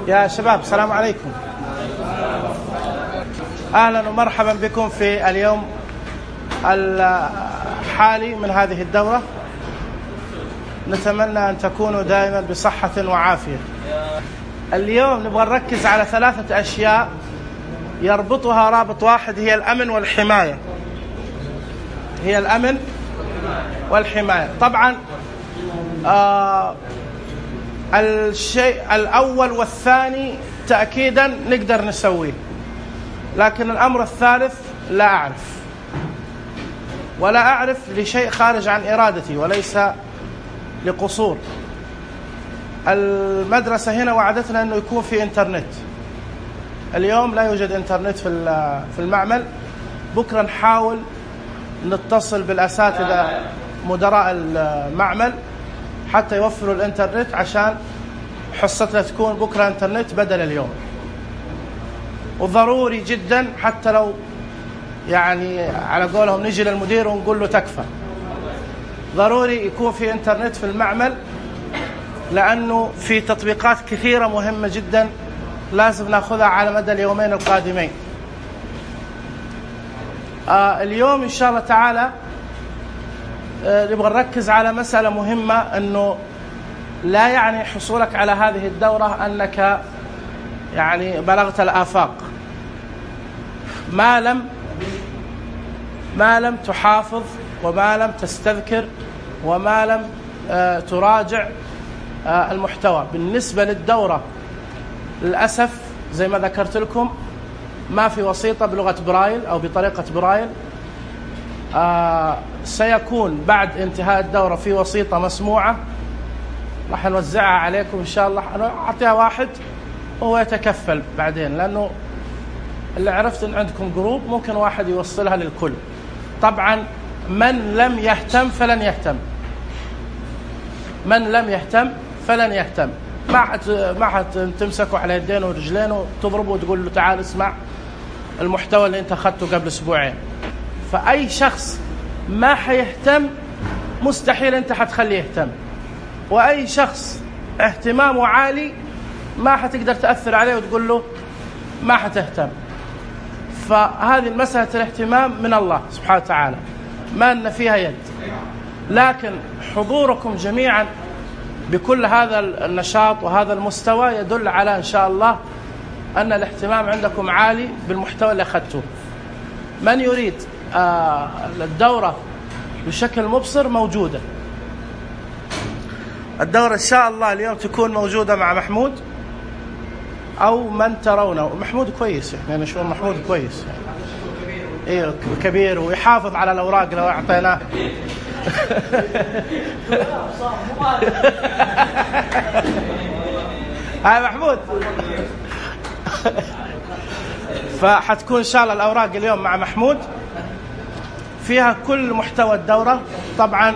يا شباب السلام عليكم. أهلا ومرحبا بكم في اليوم الحالي من هذه الدورة. نتمنى أن تكونوا دائما بصحة وعافية. اليوم نبغى نركز على 3 أشياء يربطها رابط واحد، هي الأمن والحماية. هي الأمن والحماية. طبعا الشيء الأول والثاني تأكيدا نقدر نسويه، لكن الأمر الثالث لا أعرف، ولا أعرف لشيء خارج عن إرادتي وليس لقصور. المدرسة هنا وعدتنا أنه يكون في إنترنت. اليوم لا يوجد إنترنت في المعمل. بكرة نحاول نتصل بالأساتذة مدراء المعمل حتى يوفروا الإنترنت، عشان حصتنا تكون بكرة إنترنت بدل اليوم. وضروري جدا، حتى لو يعني على قولهم نجي للمدير ونقول له تكفى، ضروري يكون في إنترنت في المعمل، لأنه في تطبيقات كثيرة مهمة جدا لازم نأخذها على مدى اليومين القادمين. اليوم إن شاء الله تعالى نبغى نركز على مسألة مهمة، أنه لا يعني حصولك على هذه الدورة أنك يعني بلغت الآفاق، ما لم تحافظ، وما لم تستذكر، وما لم تراجع المحتوى. بالنسبة للدورة للأسف زي ما ذكرت لكم ما في وسيطة بلغة برايل أو بطريقة برايل. سيكون بعد انتهاء الدورة في وسيطة مسموعة راح نوزعها عليكم إن شاء الله. أنا أعطيها واحد وهو يتكفل بعدين، لأنه اللي عرفت أن عندكم جروب ممكن واحد يوصلها للكل. طبعا من لم يهتم فلن يهتم، من لم يهتم فلن يهتم. ما حد تمسكوا على يدين ورجلين وتضربوا وتقول له تعال اسمع المحتوى اللي انت أخذته قبل أسبوعين. فأي شخص ما حيهتم مستحيل انت حتخليه يهتم، وأي شخص اهتمامه عالي ما حتقدر تأثر عليه وتقول له ما حتهتم. فهذه المسألة الاهتمام من الله سبحانه وتعالى، ما لنا فيها يد. لكن حضوركم جميعا بكل هذا النشاط وهذا المستوى يدل على إن شاء الله أن الاهتمام عندكم عالي بالمحتوى اللي أخذتوه. من يريد الدورة بشكل مبصر موجودة. الدورة إن شاء الله اليوم تكون موجودة مع محمود أو من ترونه. محمود كويس، يعني نشوف محمود كويس، إيه كبير ويحافظ على الأوراق لو أعطيناه. هاي محمود. فحتكون إن شاء الله الأوراق اليوم مع محمود، فيها كل محتوى الدورة. طبعا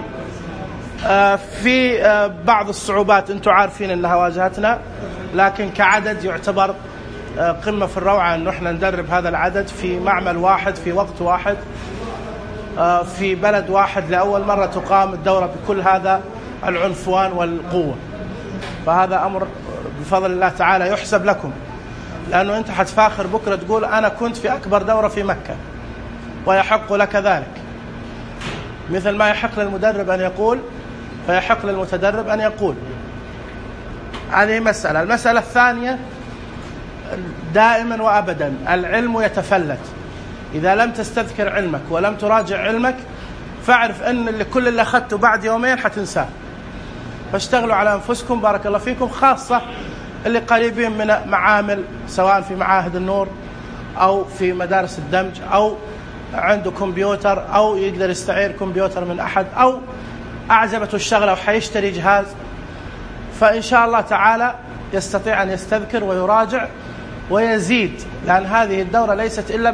في بعض الصعوبات أنتم عارفين أنها واجهتنا، لكن كعدد يعتبر قمة في الروعة أنه إحنا ندرب هذا العدد في معمل واحد في وقت واحد في بلد واحد. لأول مرة تقام الدورة بكل هذا العنفوان والقوة، فهذا أمر بفضل الله تعالى يحسب لكم، لأنه أنت حتفاخر بكرة تقول أنا كنت في أكبر دورة في مكة، ويحق لك ذلك. مثل ما يحق للمدرب أن يقول فيحق للمتدرب أن يقول. هذه مسألة. المسألة الثانية، دائما وأبدا العلم يتفلت. إذا لم تستذكر علمك ولم تراجع علمك فاعرف أن كل اللي أخذته بعد يومين حتنساه. فاشتغلوا على أنفسكم بارك الله فيكم، خاصة اللي قريبين من معامل، سواء في معاهد النور أو في مدارس الدمج، أو عنده كمبيوتر أو يقدر يستعير كمبيوتر من أحد، أو أعجبته الشغلة وحيشتري جهاز. فإن شاء الله تعالى يستطيع أن يستذكر ويراجع ويزيد، لأن هذه الدورة ليست إلا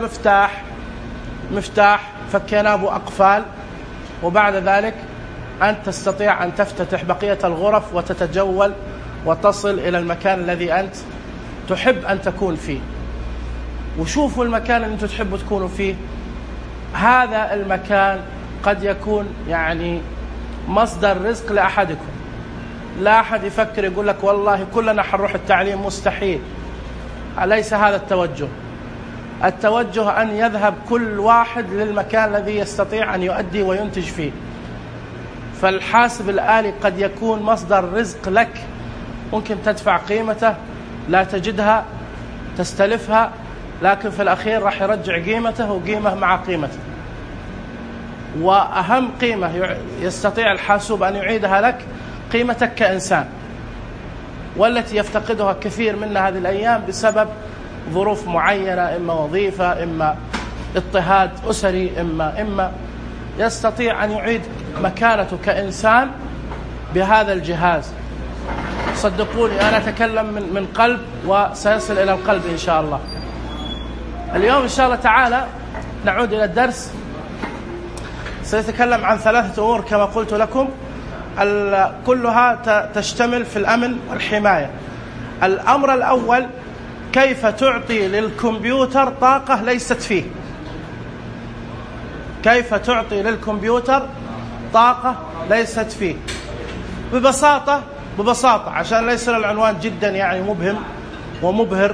مفتاح فكينا أبو أقفال، وبعد ذلك أنت تستطيع أن تفتتح بقية الغرف وتتجول وتصل إلى المكان الذي أنت تحب أن تكون فيه. وشوفوا المكان اللي أنتم تحبوا تكونوا فيه. هذا المكان قد يكون يعني مصدر رزق لأحدكم، لا أحد يفكر يقول لك والله كلنا حنروح التعليم، مستحيل. أليس هذا التوجه؟ التوجه أن يذهب كل واحد للمكان الذي يستطيع أن يؤدي وينتج فيه. فالحاسب الآلي قد يكون مصدر رزق لك، ممكن تدفع قيمته، لا تجدها، تستلفها، لكن في الأخير راح يرجع قيمته وقيمة مع قيمته. وأهم قيمة يستطيع الحاسوب أن يعيدها لك قيمتك كإنسان، والتي يفتقدها كثير منا هذه الأيام بسبب ظروف معينة، إما وظيفة، إما اضطهاد أسري، إما يستطيع أن يعيد مكانته كإنسان بهذا الجهاز. صدقوني أنا أتكلم من قلب، وسيصل إلى القلب إن شاء الله. اليوم إن شاء الله تعالى نعود إلى الدرس. سنتكلم عن 3 أمور كما قلت لكم، كلها تشتمل في الأمن والحماية. الأمر الأول: كيف تعطي للكمبيوتر طاقة ليست فيه. كيف تعطي للكمبيوتر طاقة ليست فيه. ببساطة عشان ليس العنوان جدا يعني مبهم ومبهر،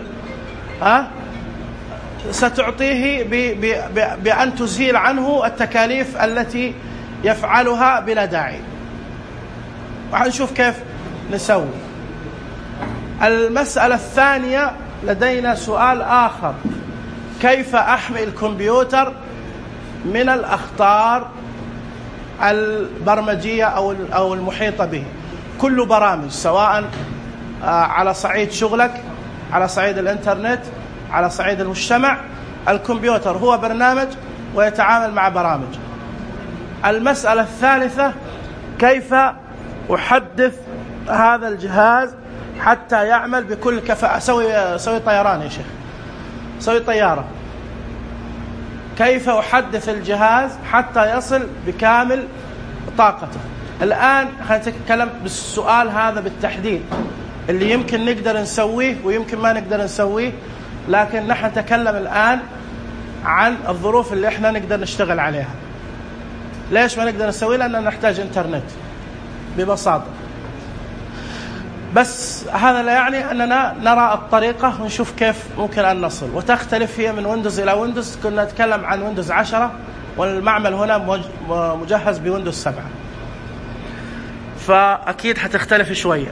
ستعطيه بأن تزيل عنه التكاليف التي يفعلها بلا داعي. وحنشوف كيف نسوي. المسألة الثانية: لدينا سؤال آخر: كيف أحمي الكمبيوتر من الأخطار البرمجية أو المحيطة به؟ كل برامج، سواء على صعيد شغلك، على صعيد الإنترنت، على صعيد المجتمع، الكمبيوتر هو برنامج ويتعامل مع برامج. المسألة الثالثة: كيف أحدث هذا الجهاز حتى يعمل بكل كفاءة. سوي طيران يا شيخ، سوي طيارة. كيف أحدث الجهاز حتى يصل بكامل طاقته. الآن هنتكلم بالسؤال هذا بالتحديد، اللي يمكن نقدر نسويه ويمكن ما نقدر نسويه، لكن نحن نتكلم الآن عن الظروف اللي احنا نقدر نشتغل عليها. ليش ما نقدر نسويه؟ لأننا نحتاج إنترنت ببساطة. بس هذا لا يعني أننا نرى الطريقة ونشوف كيف ممكن أن نصل، وتختلف هي من ويندوز إلى ويندوز. كنا نتكلم عن ويندوز 10، والمعمل هنا مجهز بويندوز 7، فأكيد حتختلف شوية.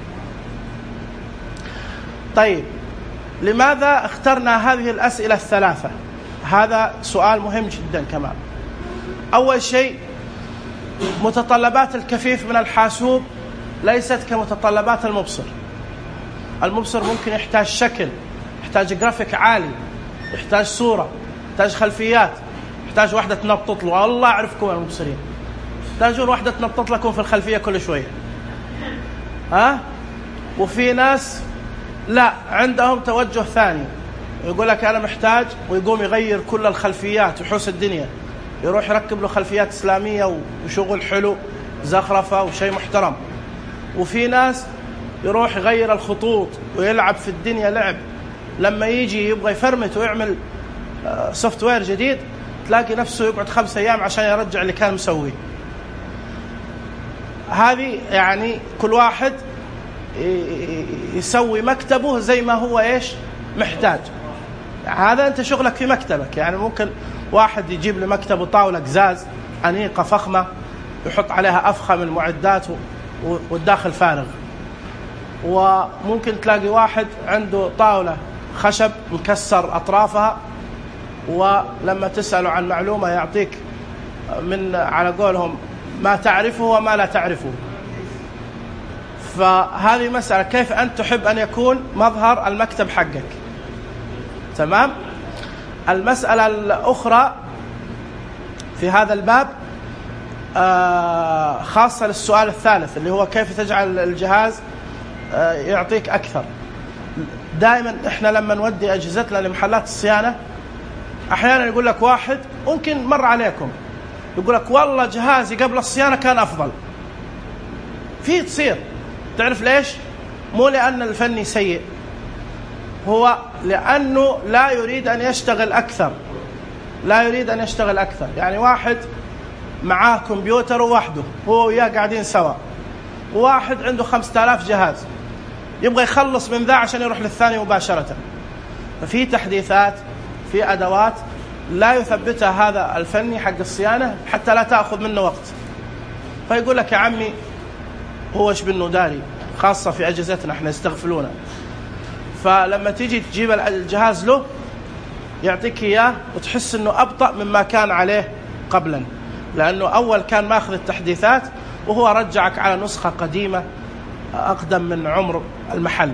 طيب، لماذا اخترنا هذه الأسئلة الثلاثة؟ هذا سؤال مهم جدا كمان. أول شيء: متطلبات الكفيف من الحاسوب ليست كمتطلبات المبصر. المبصر ممكن يحتاج شكل، يحتاج جرافيك عالي، يحتاج صورة، يحتاج خلفيات، يحتاج واحدة تنطط له. والله أعرفكم المبصرين تحتاجون واحدة تنطط لكم في الخلفية كل شوية. وفي ناس لا، عندهم توجه ثاني، يقول لك أنا محتاج، ويقوم يغير كل الخلفيات ويحوس الدنيا، يروح يركب له خلفيات إسلامية وشغل حلو، زخرفة وشيء محترم. وفي ناس يروح يغير الخطوط ويلعب في الدنيا لعب، لما يجي يبغى يفرمت ويعمل سوفت وير جديد تلاقي نفسه يقعد 5 أيام عشان يرجع اللي كان مسويه. هذه يعني كل واحد يسوي مكتبه زي ما هو محتاج. هذا أنت شغلك في مكتبك. يعني ممكن واحد يجيب لمكتبه طاولة قزاز أنيقة فخمة يحط عليها أفخم المعدات والداخل فارغ، وممكن تلاقي واحد عنده طاولة خشب مكسر أطرافها، ولما تسأله عن معلومة يعطيك من على قولهم ما تعرفه وما لا تعرفه. فهذه مسألة كيف أنت تحب أن يكون مظهر المكتب حقك. تمام. المسألة الأخرى في هذا الباب خاصة للسؤال الثالث اللي هو كيف تجعل الجهاز يعطيك أكثر. دائما إحنا لما نودي أجهزتنا لمحلات الصيانة أحيانا يقول لك واحد ممكن مر عليكم يقول لك والله جهازي قبل الصيانة كان أفضل. في تصير تعرف ليش؟ مو لأن الفني سيء، هو لأنه لا يريد أن يشتغل أكثر. لا يريد أن يشتغل أكثر. يعني واحد معاه كمبيوتر وحده، هو وياه قاعدين سوا، واحد عنده 5000 جهاز يبغى يخلص من ذا عشان يروح للثاني مباشرة. ففي تحديثات، في أدوات لا يثبتها هذا الفني حق الصيانة حتى لا تأخذ منه وقت. فيقول لك يا عمي هو ايش بنه داري، خاصة في أجهزتنا احنا يستغفلونه. فلما تيجي تجيب الجهاز له يعطيك إياه وتحس أنه أبطأ مما كان عليه قبلا، لأنه أول كان ماخذ التحديثات وهو رجعك على نسخة قديمة أقدم من عمر المحل.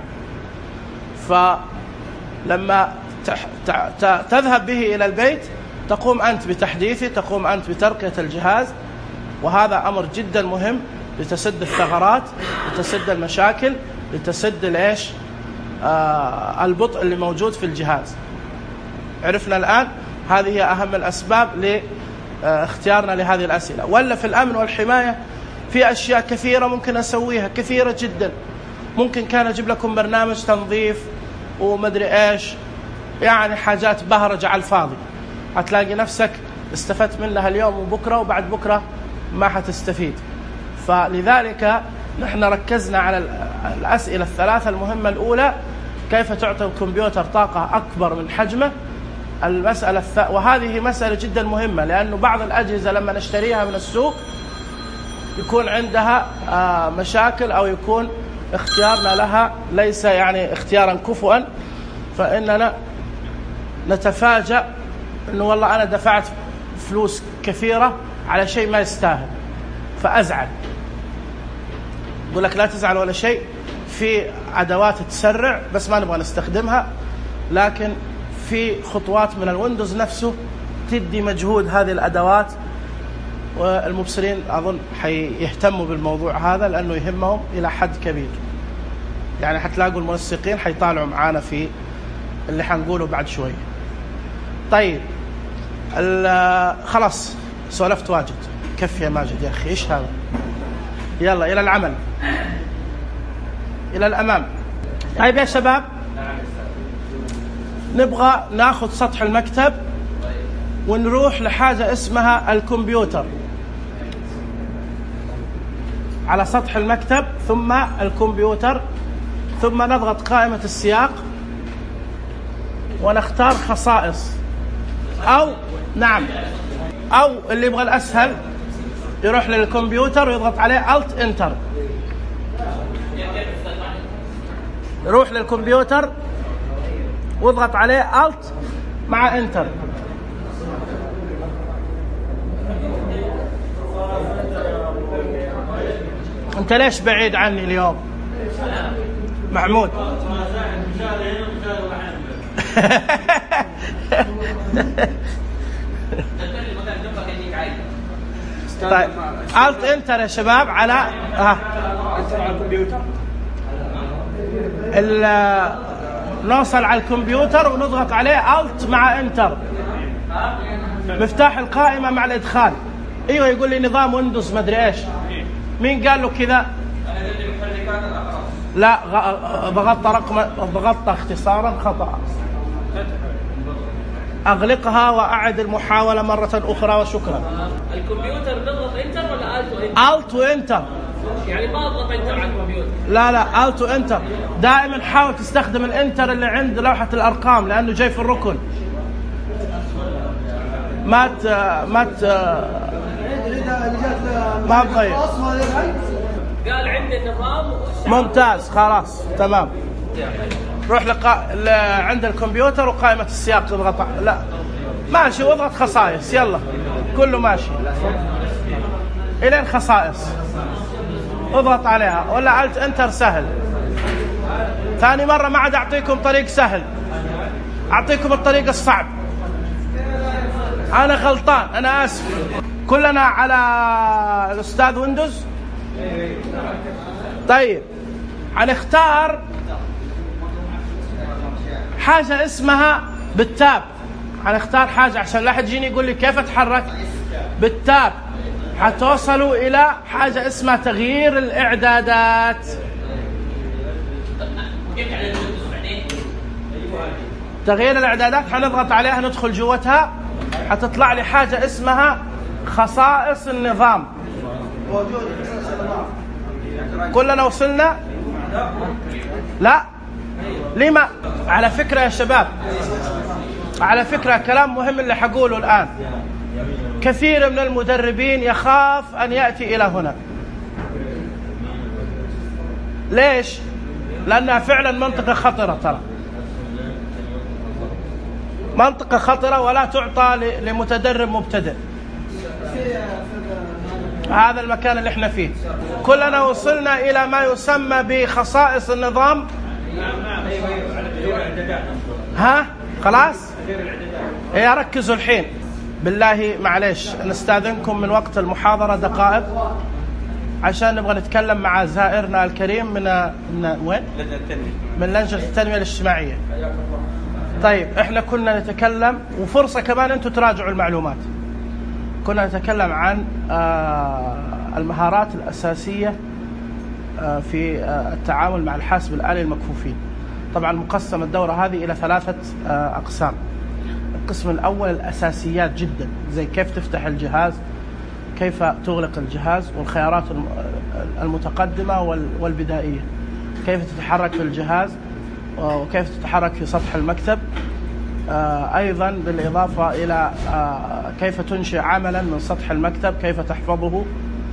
فلما تذهب به إلى البيت تقوم أنت بتحديثه، تقوم أنت بترقية الجهاز، وهذا أمر جدا مهم لتسد الثغرات، لتسد المشاكل، لتسد البطء اللي موجود في الجهاز. عرفنا الآن هذه هي أهم الأسباب لاختيارنا لهذه الأسئلة. ولا في الأمن والحماية في أشياء كثيرة ممكن أسويها، كثيرة جدا. ممكن كان أجيب لكم برنامج تنظيف ومدري إيش، يعني حاجات بهرجة على الفاضي، هتلاقي نفسك استفدت منها اليوم وبكرة وبعد بكرة ما حتستفيد. فلذلك نحن ركزنا على الأسئلة الثلاثة المهمة. الأولى كيف تعطي الكمبيوتر طاقة أكبر من حجمه. المسألة وهذه مسألة جدا مهمة، لأنه بعض الأجهزة لما نشتريها من السوق يكون عندها مشاكل أو يكون اختيارنا لها ليس يعني اختيارا كفوا، فإننا نتفاجأ أنه والله أنا دفعت فلوس كثيرة على شيء ما يستاهل فأزعل. يقول لك لا تزعل ولا شيء، في أدوات تسرع بس ما نبغى نستخدمها، لكن في خطوات من الويندوز نفسه تدي مجهود هذه الأدوات، والمبصرين أظن حيهتموا بالموضوع هذا لأنه يهمهم إلى حد كبير. يعني حتلاقوا المنسقين حيطالعوا معانا في اللي حنقوله بعد شوي. طيب خلاص سولفت واجد، كفي يا ماجد يا أخي، إيش هذا؟ يلا إلى العمل، إلى الأمام. طيب يا شباب، نبغى ناخذ سطح المكتب ونروح لحاجة اسمها الكمبيوتر. على سطح المكتب ثم الكمبيوتر، ثم نضغط قائمة السياق ونختار خصائص، أو نعم، أو اللي يبغى الأسهل يروح للكمبيوتر ويضغط عليه Alt Enter. يروح للكمبيوتر واضغط عليه Alt مع Enter. أنت ليش بعيد عني اليوم محمود؟ طيب Alt Enter يا شباب على الكمبيوتر. نوصل على الكمبيوتر ونضغط عليه Alt مع Enter. مفتاح القائمة مع الإدخال. ايوه يقول لي نظام ويندوز ما ادري ايش. مين قال له كذا؟ لا، ضغطت اختصارا خطأ. اغلقها واعد المحاولة مرة اخرى وشكرا. الكمبيوتر نضغط انتر ولا الت وانتر؟ يعني ما اضغط انتر على الكمبيوتر. لا الت وانتر. دائما حاول تستخدم الانتر اللي عند لوحة الارقام لانه جاي في الركن. ما تغير. قال عندي النظام ممتاز، خلاص تمام. روح عند الكمبيوتر وقائمة السياق تضغط. لا ماشي، واضغط خصائص. يلا كله ماشي إلى الخصائص، اضغط عليها ولا Alt Enter سهل. ثاني مرة ما عاد أعطيكم طريق سهل، أعطيكم الطريق الصعب. أنا غلطان، أنا آسف. كلنا على الأستاذ ويندوز. طيب هنختار حاجة اسمها بالتاب. هنختار حاجة عشان لا أحد يجيني يقول لي كيف أتحرك. بالتاب حتوصلوا إلى حاجة اسمها تغيير الإعدادات. تغيير الإعدادات حنضغط عليها، ندخل جوتها، حتطلع لي حاجة اسمها خصائص النظام. كلنا وصلنا؟ لا لما؟ على فكرة يا شباب، على فكرة كلام مهم اللي حقوله الآن. كثير من المدربين يخاف أن يأتي إلى هنا. ليش؟ لأنها فعلا منطقة خطرة، ترى منطقة خطرة ولا تعطى لمتدرب مبتدئ. هذا المكان اللي احنا فيه. كلنا وصلنا إلى ما يسمى بخصائص النظام. ها خلاص؟ ايه ركزوا الحين بالله، معليش نستاذنكم من وقت المحاضرة دقائق عشان نبغى نتكلم مع زائرنا الكريم من وين؟ من لجنة التنمية الاجتماعية. طيب احنا كنا نتكلم، وفرصة كمان انتم تراجعوا المعلومات، كنا نتكلم عن المهارات الأساسية في التعامل مع الحاسب الآلي المكفوفين. طبعا مقسم الدورة هذه إلى 3 أقسام. القسم الأول الأساسيات جدا، زي كيف تفتح الجهاز، كيف تغلق الجهاز، والخيارات المتقدمة والبدائية، كيف تتحرك في الجهاز، وكيف تتحرك في سطح المكتب. أيضا بالإضافة إلى كيف تنشئ عملا من سطح المكتب، كيف تحفظه.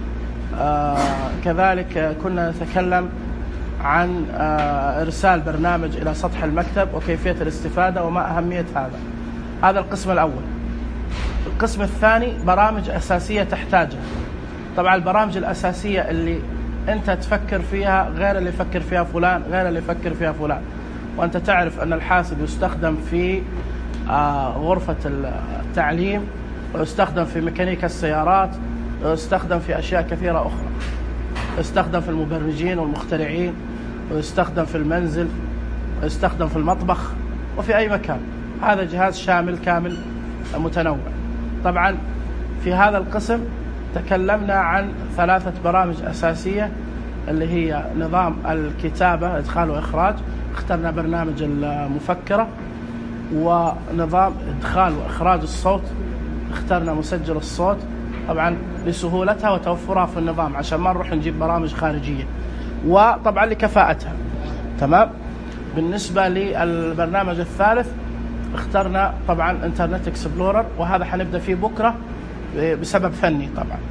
كذلك كنا نتكلم عن إرسال برنامج إلى سطح المكتب وكيفية الاستفادة وما أهمية هذا. هذا القسم الأول. القسم الثاني برامج أساسية تحتاجها. طبعا البرامج الأساسية اللي أنت تفكر فيها غير اللي يفكر فيها فلان، غير اللي يفكر فيها فلان. وأنت تعرف أن الحاسب يستخدم في غرفة التعليم، ويستخدم في ميكانيكا السيارات، ويستخدم في أشياء كثيرة أخرى، يستخدم في المبرمجين والمخترعين، ويستخدم في المنزل، ويستخدم في المطبخ، وفي أي مكان. هذا جهاز شامل كامل متنوع. طبعا في هذا القسم تكلمنا عن 3 برامج أساسية، اللي هي نظام الكتابة إدخال وإخراج، اخترنا برنامج المفكرة. ونظام إدخال وإخراج الصوت، اخترنا مسجل الصوت، طبعا لسهولتها وتوفرها في النظام عشان ما نروح نجيب برامج خارجية، وطبعا لكفاءتها. تمام. بالنسبة للبرنامج الثالث اخترنا طبعا انترنت اكسبلورر، وهذا حنبدأ فيه بكرة بسبب فني. طبعا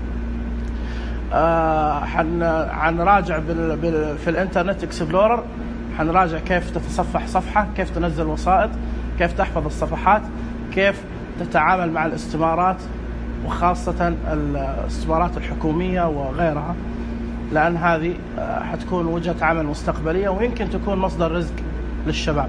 حنراجع في الانترنت اكسبلورر، حنراجع كيف تتصفح صفحة، كيف تنزل وسائط، كيف تحفظ الصفحات، كيف تتعامل مع الاستمارات، وخاصة الاستمارات الحكومية وغيرها، لأن هذه حتكون وجهة عمل مستقبلية ويمكن تكون مصدر رزق للشباب.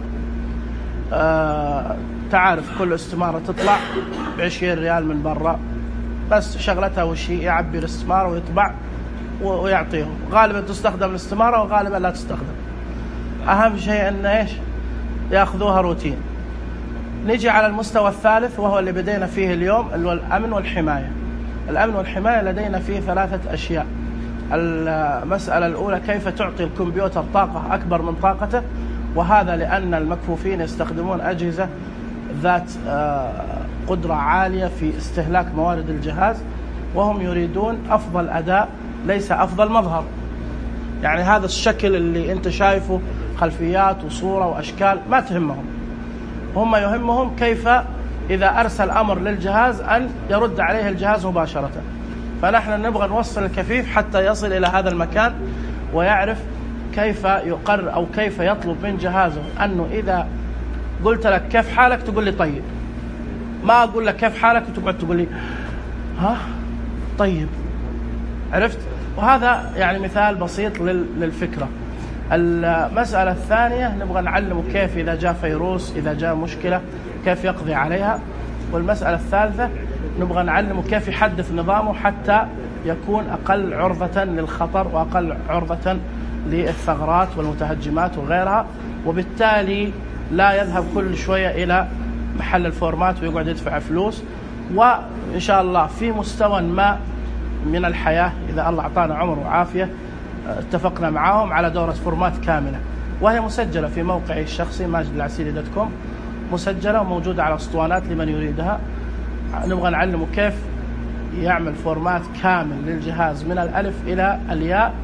تعرف كل استمارة تطلع ب20 ريال من برا، بس شغلتها وش هي؟ يعبي الاستمارة ويطبع ويعطيهم. غالبا تستخدم الاستمارة وغالبا لا تستخدم. أهم شيء أن إيش؟ يأخذوها روتين. نجي على المستوى الثالث وهو اللي بدينا فيه اليوم، اللي هو الأمن والحماية. الأمن والحماية لدينا فيه 3 أشياء. المسألة الأولى كيف تعطي الكمبيوتر طاقة أكبر من طاقته، وهذا لأن المكفوفين يستخدمون أجهزة ذات قدرة عالية في استهلاك موارد الجهاز، وهم يريدون أفضل أداء ليس أفضل مظهر. يعني هذا الشكل اللي أنت شايفه خلفيات وصورة وأشكال ما تهمهم، هم يهمهم كيف إذا أرسل أمر للجهاز أن يرد عليه الجهاز مباشرة. فنحن نبغى نوصل الكفيف حتى يصل إلى هذا المكان ويعرف كيف يقرر أو كيف يطلب من جهازه أنه إذا قلت لك كيف حالك تقول لي طيب، ما أقول لك كيف حالك وتقعد تقول لي ها طيب. عرفت؟ وهذا يعني مثال بسيط للفكرة. المسألة الثانية نبغى نعلمه كيف إذا جاء فيروس، إذا جاء مشكلة كيف يقضي عليها. والمسألة الثالثة نبغى نعلمه كيف يحدث نظامه حتى يكون أقل عرضة للخطر وأقل عرضة للثغرات والمتهجمات وغيرها، وبالتالي لا يذهب كل شوية إلى محل الفورمات ويقعد يدفع فلوس. وإن شاء الله في مستوى ما من الحياة إذا الله أعطانا عمر وعافية اتفقنا معهم على دورة فورمات كاملة، وهي مسجلة في موقعي الشخصي majidalعسيري.com، مسجلة وموجودة على اسطوانات لمن يريدها. نبغى نعلمه كيف يعمل فورمات كامل للجهاز من الألف إلى الياء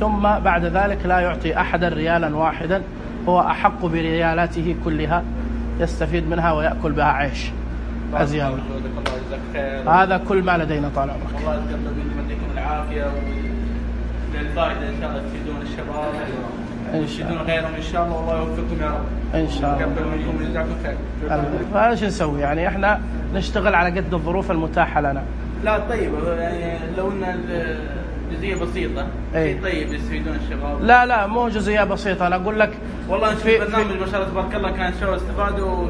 ثم بعد ذلك لا يعطي أحدا ريالا واحدا، هو أحق بريالاته كلها، يستفيد منها ويأكل بها عيش أزيان. هذا كل ما لدينا طال عمرك. الله يديكم العافية وللفائدة إن شاء الله تفيدون الشباب ويفيدون غيرهم إن شاء الله، والله يوفقكم يا رب إن شاء الله. يقبل منكم ويجزاكم خير. فايش نسوي يعني؟ إحنا نشتغل على قد الظروف المتاحة لنا. لا طيب يعني لو إن جزئية بسيطة طيب يستفيدون الشباب. لا مو جزئية بسيطة، أنا أقول لك والله في برنامج ما شاء الله تبارك الله كان شو استفادوا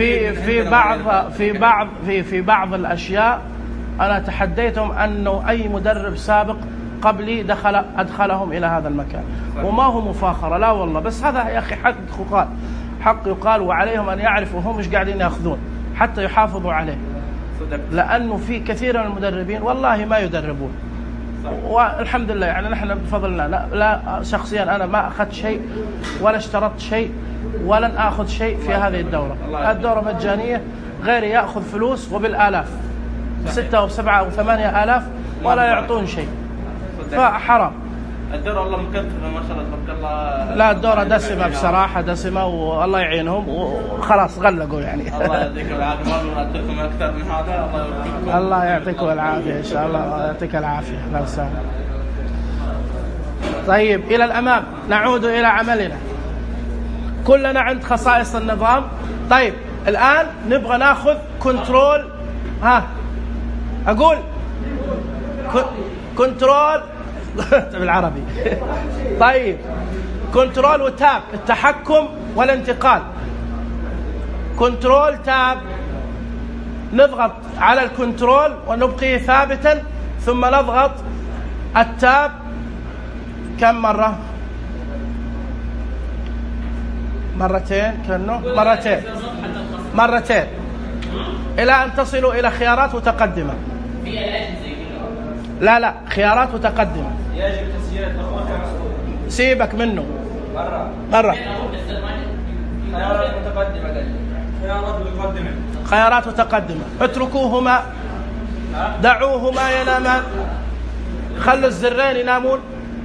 في بعض الأشياء أنا تحديتهم أنه أي مدرب سابق قبلي أدخلهم إلى هذا المكان، وما هو مفاخرة لا والله، بس هذا يا أخي حق يقال، وعليهم أن يعرفوا هم مش قاعدين يأخذون حتى يحافظوا عليه، لأنه في كثير من المدربين والله ما يدربون. والحمد لله يعني نحن بفضل الله لا شخصيا أنا ما أخذت شيء ولا اشترطت شيء ولن أخذ شيء في هذه الدورة. الدورة مجانية، غيري يأخذ فلوس وبالآلاف، 6 و7 و8 آلاف ولا يعطون شيء، فحرام. الدورة والله مكثفة ما شاء الله تبارك الله. لا الدورة دسمة بصراحة، دسمة والله يعينهم، وخلاص غلقوا يعني. الله يعطيكم العافية، ما أدركم أكثر من هذا. الله يوفقكم. الله يعطيكم العافية إن شاء الله، يعطيك العافية. لا وسهلا. طيب إلى الأمام نعود إلى عملنا. كلنا عند خصائص النظام. طيب الآن نبغى ناخذ كنترول. أقول كنترول بالعربي. طيب كنترول وتاب، التحكم والانتقال. كنترول تاب، نضغط على الكنترول ونبقيه ثابتا، ثم نضغط التاب كم مرة؟ مرتين كأنه مرتين إلى أن تصلوا إلى خيارات متقدمة. لا خيارات متقدمة. يجب تسجيل الأخوة. سيبك منه. مرة. خيارات متقدمة. اتركوهما، دعوهما ينامان، خلوا الزرين ينامون.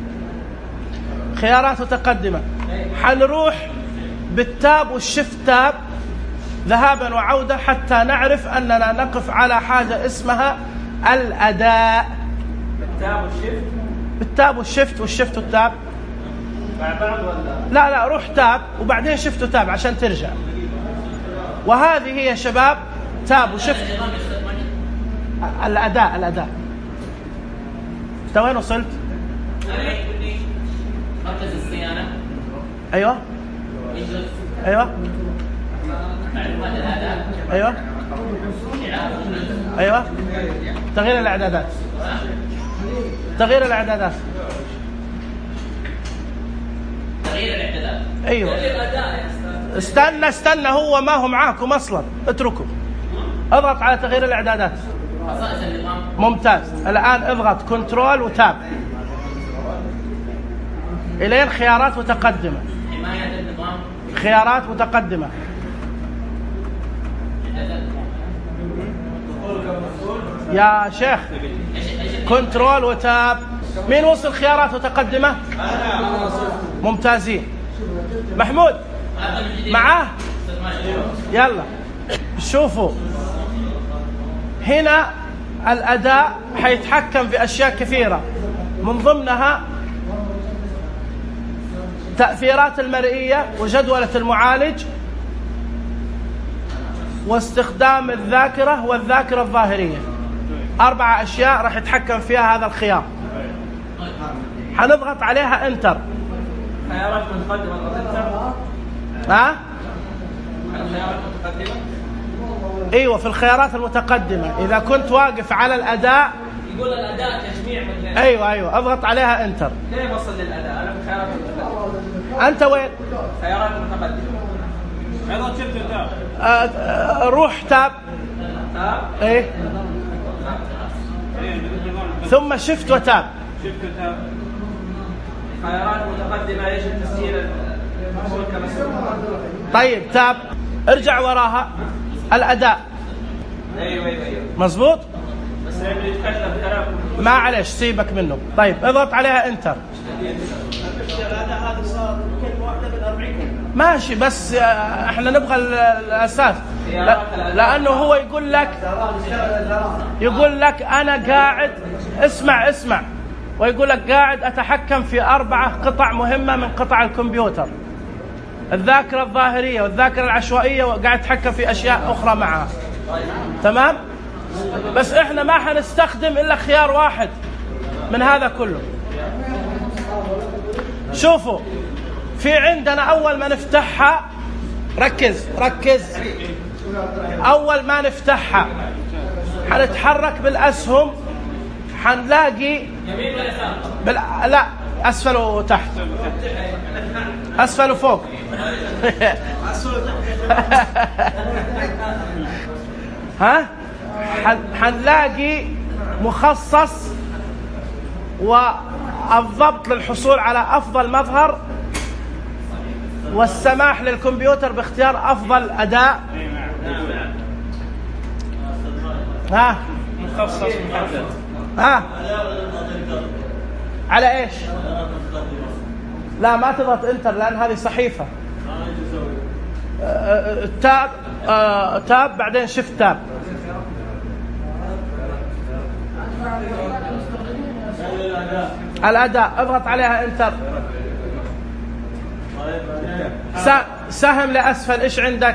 خيارات متقدمة. حنروح بالتاب والشفت تاب ذهابا وعودة حتى نعرف أننا نقف على حاجة اسمها الأداء. بالتاب والشفت والشفت والتاب مع بعض ولا؟ لا روح تاب وبعدين شفت وتاب عشان ترجع. وهذه هي يا شباب تاب وشفت. الأداء انت وين وصلت؟ مركز الصيانة. أيوة تغيير الإعدادات. أيوة استنى هو ما هو معاكم أصلا، اتركوا. اضغط على تغيير الإعدادات. ممتاز. الآن اضغط كنترول وتاب إلين خيارات متقدمة. خيارات متقدمة. يا شيخ كنترول وتاب. مين وصل خيارات متقدمة؟ ممتازين. محمود معاه؟ يلا شوفوا هنا الأداء حيتحكم في أشياء كثيرة، من ضمنها تأثيرات المرئية وجدولة المعالج واستخدام الذاكرة والذاكرة الظاهرية. 4 أشياء راح يتحكم فيها هذا الخيار. حنضغط عليها انتر. خيارات متقدمة انتر. الخيارات المتقدمة. ايوه في الخيارات المتقدمة اذا كنت واقف على الأداء يقول الأداء تجميع من ايوه اضغط عليها انتر. ليه وصل للأداء؟ انا في خيارات متقدمة. انت وين؟ خيارات متقدمة. ايضا شفت تاب. روح تاب. ايه ثم شفت وتاب. خيارات متقدمة يجب تسجيل طيب تاب ارجع وراها الأداء. ايوه مزبوط. بس يتكلم كلام ما عليش سيبك منه. طيب اضغط عليها انتر. هذا صار كلمة واحدة من 40 كلمة. ماشي، بس احنا نبغى الأساس. لأنه هو يقول لك أنا قاعد اسمع ويقول لك قاعد أتحكم في 4 قطع مهمة من قطع الكمبيوتر، الذاكرة الظاهرية والذاكرة العشوائية، وقاعد أتحكم في أشياء أخرى معها. تمام؟ بس إحنا ما حنستخدم إلا خيار واحد من هذا كله. شوفوا، في عندنا أول ما نفتحها، ركز، أول ما نفتحها حنتحرك بالأسهم، حنلاقي لا، أسفل وتحت، أسفل وفوق. ها، حنلاقي مخصص والضبط للحصول على أفضل مظهر، والسماح للكمبيوتر باختيار أفضل أداء. ها، مخصص محدد. ها، على ايش؟ لا، ما تضغط انتر لان هذه صحيفه. تاب بعدين شفت تاب. الاداء اضغط عليها انتر. سهم لاسفل، ايش عندك؟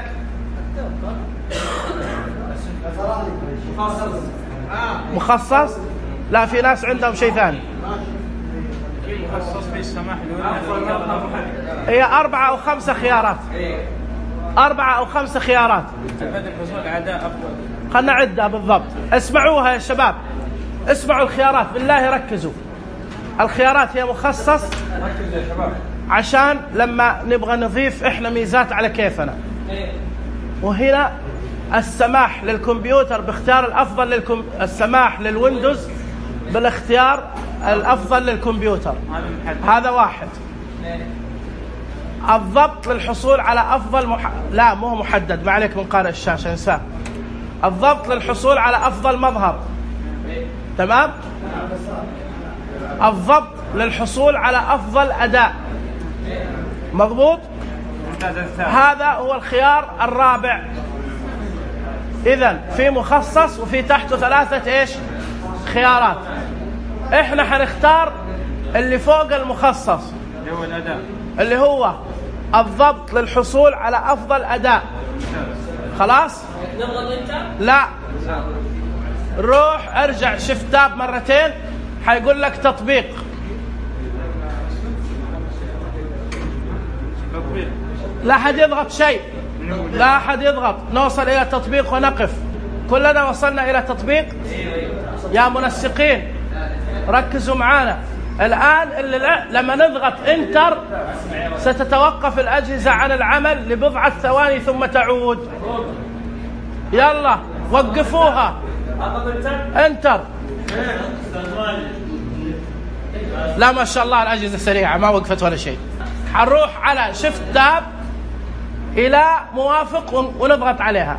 مخصص. لا، في ناس عندهم شيء ثاني. مخصص في السماح هي 4 أو 5 خيارات. 4 أو 5 خيارات. بدل حصول أداء أفضل. خلنا نعدها بالضبط. اسمعوها يا شباب، اسمعوا الخيارات بالله، ركزوا. الخيارات هي مخصص عشان لما نبغى نضيف احنا ميزات على كيفنا. وهنا السماح للكمبيوتر باختيار الأفضل السماح للويندوز بالاختيار الأفضل للكمبيوتر. هذا واحد. الضبط للحصول على أفضل لا، مو محدد، ما عليك من قارئ الشاشة، انساه. الضبط للحصول على أفضل مظهر. تمام؟ الضبط للحصول على أفضل أداء. مضبوط؟ هذا هو الخيار الرابع. إذن في مخصص وفي تحته 3 ايش؟ خيارات. احنا حنختار اللي فوق المخصص، اللي هو الضبط للحصول على أفضل أداء. خلاص؟ نضغط انتر؟ لا، روح ارجع شفت تاب مرتين، حيقول لك تطبيق. لا حد يضغط شيء، لا حد يضغط. نوصل إلى تطبيق ونقف. كلنا وصلنا إلى تطبيق يا منسقين، ركزوا معانا الآن. لما نضغط انتر ستتوقف الأجهزة عن العمل لبضعة ثواني ثم تعود. يلا وقفوها. انتر. لا ما شاء الله الأجهزة سريعة، ما وقفت ولا شيء. حنروح على شفت تاب إلى موافق ونضغط عليها.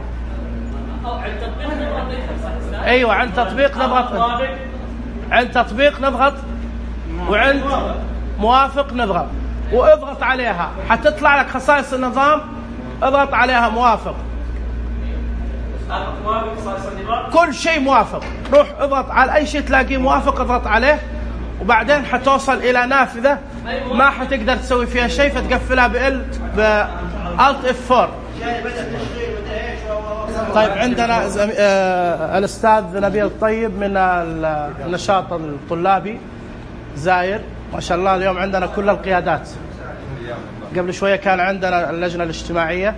أيوة، عند تطبيق نضغط، عند تطبيق نضغط، وعند موافق نضغط، واضغط عليها حتطلع لك خصائص النظام. اضغط عليها موافق، كل شيء موافق. روح اضغط على أي شيء تلاقيه موافق، اضغط عليه، وبعدين حتوصل إلى نافذة ما حتقدر تسوي فيها شيء، فتقفلها بألت F4. طيب، عندنا الأستاذ نبيل الطيب من النشاط الطلابي زاير، ما شاء الله. اليوم عندنا كل القيادات. قبل شوية كان عندنا اللجنة الاجتماعية.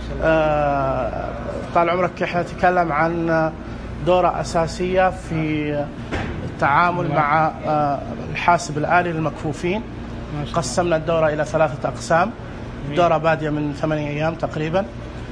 طال عمرك حنتكلم عن دورة أساسية في التعامل مع الحاسب الآلي للمكفوفين. قسمنا الدورة إلى 3 أقسام. الدورة بادية من 8 أيام تقريبا.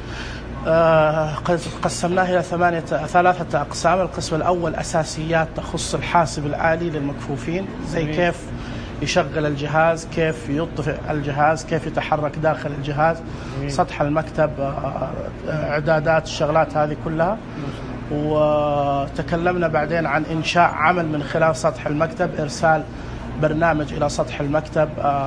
قسمناها إلى 3 أقسام. القسم الأول أساسيات تخص الحاسب الآلي للمكفوفين، زي كيف يشغل الجهاز، كيف يطفئ الجهاز، كيف يتحرك داخل الجهاز، سطح المكتب، إعدادات، الشغلات هذه كلها. وتكلمنا بعدين عن إنشاء عمل من خلال سطح المكتب، إرسال برنامج إلى سطح المكتب،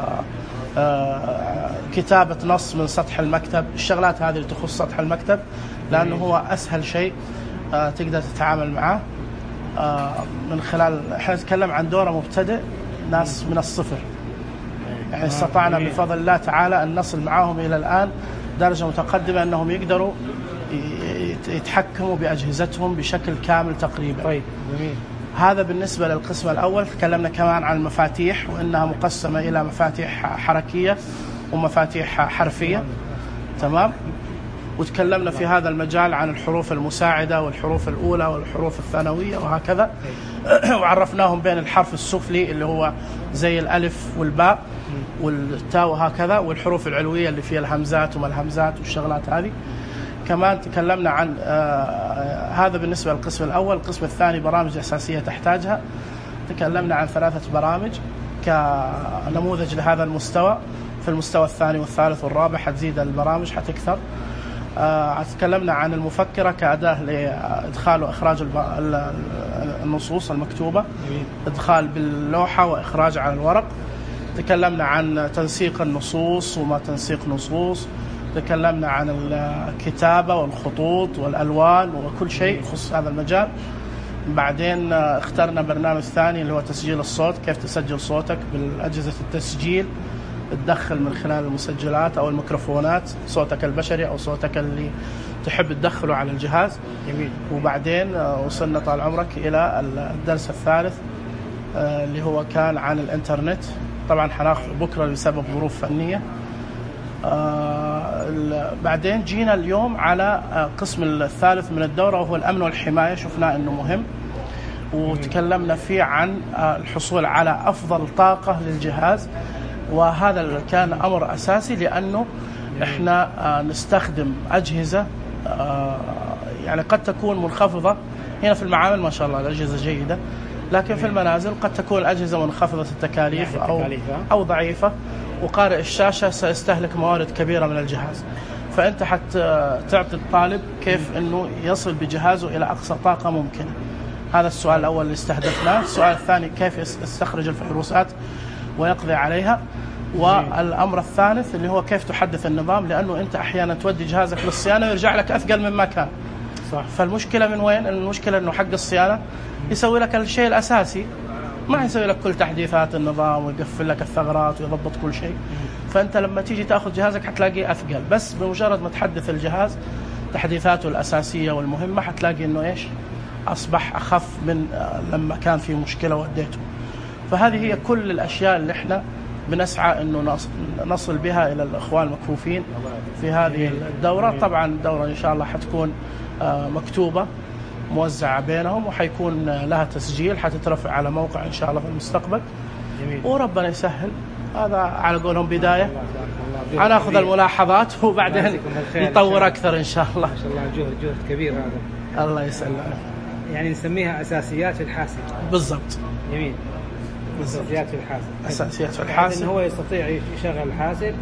كتابة نص من سطح المكتب، الشغلات هذه اللي تخص سطح المكتب، لأنه هو أسهل شيء تقدر تتعامل معه من خلال. احنا نتكلم عن دورة مبتدئ، ناس من الصفر، يعني استطعنا بفضل الله تعالى أن نصل معهم إلى الآن درجة متقدمة أنهم يقدروا يتحكموا بأجهزتهم بشكل كامل تقريبا. طيب جميل. هذا بالنسبة للقسم الأول. تكلمنا كمان عن المفاتيح وأنها مقسمة إلى مفاتيح حركية ومفاتيح حرفية، تمام. وتكلمنا في هذا المجال عن الحروف المساعدة والحروف الأولى والحروف الثانوية وهكذا، وعرفناهم بين الحرف السفلي اللي هو زي الألف والباء والتاء وهكذا، والحروف العلوية اللي فيها الهمزات وما الهمزات والشغلات هذه. كمان تكلمنا عن هذا بالنسبة للقسم الأول. القسم الثاني برامج أساسية تحتاجها، تكلمنا عن 3 برامج كنموذج لهذا المستوى. في المستوى الثاني والثالث والرابع حتزيد البرامج، حتكثر. تكلمنا عن المفكرة كأداة لإدخال وإخراج النصوص المكتوبة، إدخال باللوحة وإخراج على الورق. تكلمنا عن تنسيق النصوص وما تنسيق نصوص. تكلمنا عن الكتابة والخطوط والألوان وكل شيء يخص هذا المجال. بعدين اخترنا برنامج ثاني اللي هو تسجيل الصوت، كيف تسجل صوتك بالأجهزة التسجيل، تدخل من خلال المسجلات أو الميكروفونات صوتك البشري أو صوتك اللي تحب تدخله على الجهاز. جميل. وبعدين وصلنا طال عمرك إلى الدرس الثالث اللي هو كان عن الإنترنت. طبعا حناخذ بكرة بسبب ظروف فنية. بعدين جينا اليوم على قسم الثالث من الدورة وهو الأمن والحماية، شفنا أنه مهم وتكلمنا فيه عن الحصول على أفضل طاقة للجهاز، وهذا كان أمر أساسي لأنه إحنا نستخدم أجهزة يعني قد تكون منخفضة. هنا في المعامل ما شاء الله الأجهزة جيدة، لكن في المنازل قد تكون الأجهزة منخفضة التكاليف أو ضعيفة، وقارئ الشاشة سيستهلك موارد كبيرة من الجهاز. فأنت حتى تعطي الطالب كيف أنه يصل بجهازه إلى أقصى طاقة ممكنة. هذا السؤال الأول اللي استهدفناه. السؤال الثاني كيف يستخرج الفيروسات ويقضي عليها. والأمر الثالث اللي هو كيف تحدث النظام، لأنه أنت أحيانا تودي جهازك للصيانة ويرجع لك أثقل مما كان. صح. فالمشكلة من وين؟ المشكلة أنه حق الصيانة يسوي لك الشيء الأساسي، ما يسوي لك كل تحديثات النظام ويقفل لك الثغرات ويضبط كل شيء. فأنت لما تيجي تأخذ جهازك حتلاقيه أثقل، بس بمجرد ما تحدث الجهاز تحديثاته الأساسية والمهمة حتلاقي أنه إيش أصبح أخف من لما كان في مشكلة وديته. فهذه هي كل الأشياء اللي إحنا بنسعى أنه نصل بها إلى الأخوان المكفوفين في هذه الدورة. طبعا الدورة إن شاء الله حتكون مكتوبة موزعة بينهم، وحيكون لها تسجيل حتترفع على موقع إن شاء الله في المستقبل. جميل. وربنا يسهل. هذا على قولهم بداية، هناخذ الملاحظات وبعدين نطور أكثر إن شاء الله. ما شاء الله جهد كبير هذا. الله يسلمك. يعني نسميها أساسيات الحاسب. بالضبط. جميل. أساسيات الحاسب. أساسيات الحاسب. إنه هو يستطيع يشغل الحاسب.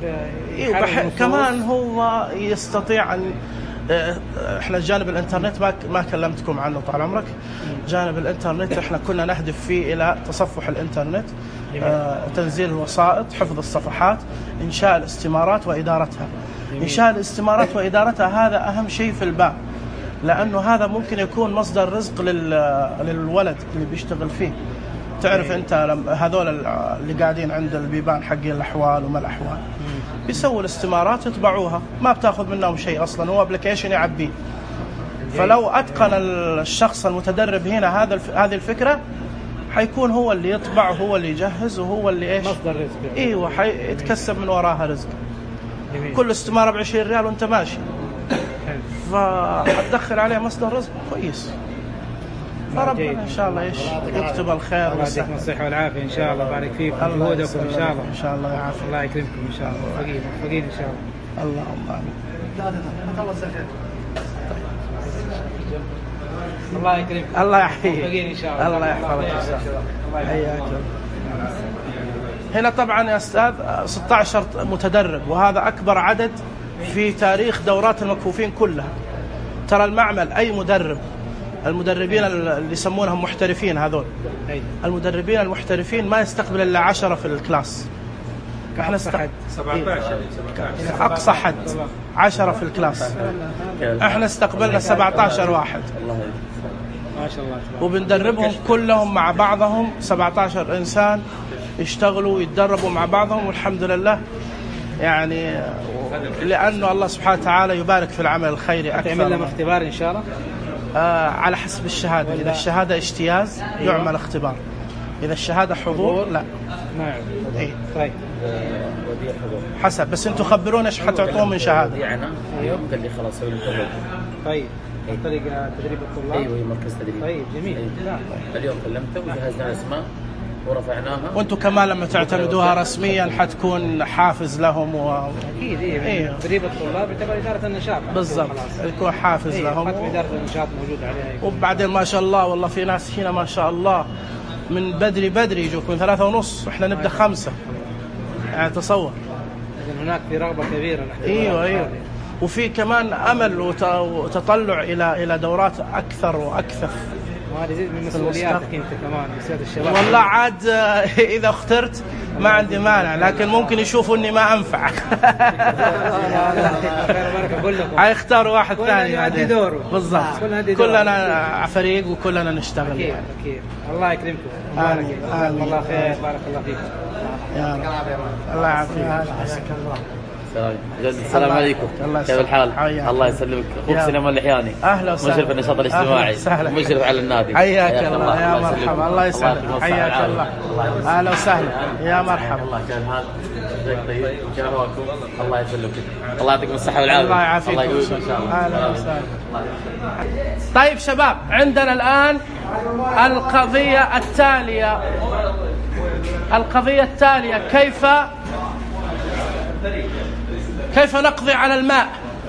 كمان هو يستطيع أن احنا جانب الانترنت ما كلمتكم عنه طال عمرك. جانب الانترنت احنا كنا نهدف فيه الى تصفح الانترنت، تنزيل الوسائط، حفظ الصفحات، انشاء الاستمارات وادارتها. انشاء الاستمارات وادارتها هذا اهم شيء في الباب، لانه هذا ممكن يكون مصدر رزق للولد اللي بيشتغل فيه. تعرف انت هذول اللي قاعدين عند البيبان حقين الاحوال وما الاحوال بيسووا الاستمارات يطبعوها، ما بتاخذ منهم شيء اصلا، هو ابلكيشن يعبيه. فلو اتقن الشخص المتدرب هنا هذه الفكره حيكون هو اللي يطبع وهو اللي يجهز وهو اللي ايش مصدر رزق. ايوه حيتكسب من وراها رزق. كل استماره ب20 ريال وانت ماشي، فحتدخل عليه مصدر رزق كويس. فربنا ان شاء الله ايش يكتب الخير. الله يديكم الصحه والعافيه ان شاء الله. بارك فيكم جهودكم ان شاء الله. ان شاء الله يعافيك. الله يكرمكم ان شاء الله. موفقين ان شاء الله. اللهم امين. الله يكرمك. الله يحييك. موفقين ان شاء الله. الله يحفظك ان شاء الله. حياك. هنا طبعا يا استاذ 16 متدرب، وهذا اكبر عدد في تاريخ دورات المكفوفين كلها. ترى المعمل اي مدرب المدربين اللي يسمونهم محترفين هذول، المدربين المحترفين ما يستقبل إلا 10 في الكلاس. احنا 17 أقصى حد 10 في الكلاس، احنا استقبلنا 17 واحد ما شاء الله، وبندربهم كلهم مع بعضهم. 17 إنسان يشتغلوا ويتدربوا مع بعضهم، والحمد لله يعني لأنه الله سبحانه وتعالى يبارك في العمل الخيري أكثر. تعمل لهم اختبار إن شاء الله؟ على حسب الشهادة، إذا الشهادة اجتياز يعمل اختبار، إذا الشهادة حضور لا. نعم. طيب حسب، بس انتم خبرونا ايش حتعطوهم من شهادة. يعني اليوم قال لي خلاص سوي التدريب. طيب طريقة تدريب الطلاب. ايوه مركز تدريب. طيب جميل. اليوم كلمته وجهزنا اسماء ورفعناها، وانتم كمان لما تعتمدوها رسميا حتكون حافز لهم اكيد. ايه تدريب الطلاب يعتبر إدارة النشاط بالضبط، يكون حافز لهم. إدارة النشاط موجود عليها. وبعدين ما شاء الله والله في ناس هنا ما شاء الله من بدري يجوك من 3:30، احنا نبدأ 5 يعني تصور. إذن هناك في رغبة كبيرة. ايوه وفي كمان امل وتطلع الى دورات اكثر واكثر. وهذا يزيد من مسؤولياتك انت كمان مسؤوليات الشباب. والله عاد اذا اخترت ما عندي مانع، لكن ممكن يشوفوا اني ما انفع. هيختاروا واحد ثاني بعدين. بالضبط، كلنا فريق وكلنا نشتغل. اكيد الله يكرمكم. الله خير، بارك الله فيكم. يا رب الله يعافيك. السلام عليكم، كيف الحال؟ الله يسلمك. اخوك سليمان اللحياني، اهلا وسهلا، مشرف النشاط الاجتماعي ومشرف على النادي. حياك الله يا مرحبا، الله يسلمك. حياك الله، اهلا وسهلا يا مرحبا. الله كيف الحال؟ طيب كيف اخباركم؟ الله يسلمك، الله يعطيكم الصحه والعافيه. الله يعافيك الله يقويكم ان شاء الله. اهلا وسهلا. طيب شباب، عندنا الان القضيه التاليه، كيف نقضي على الماء؟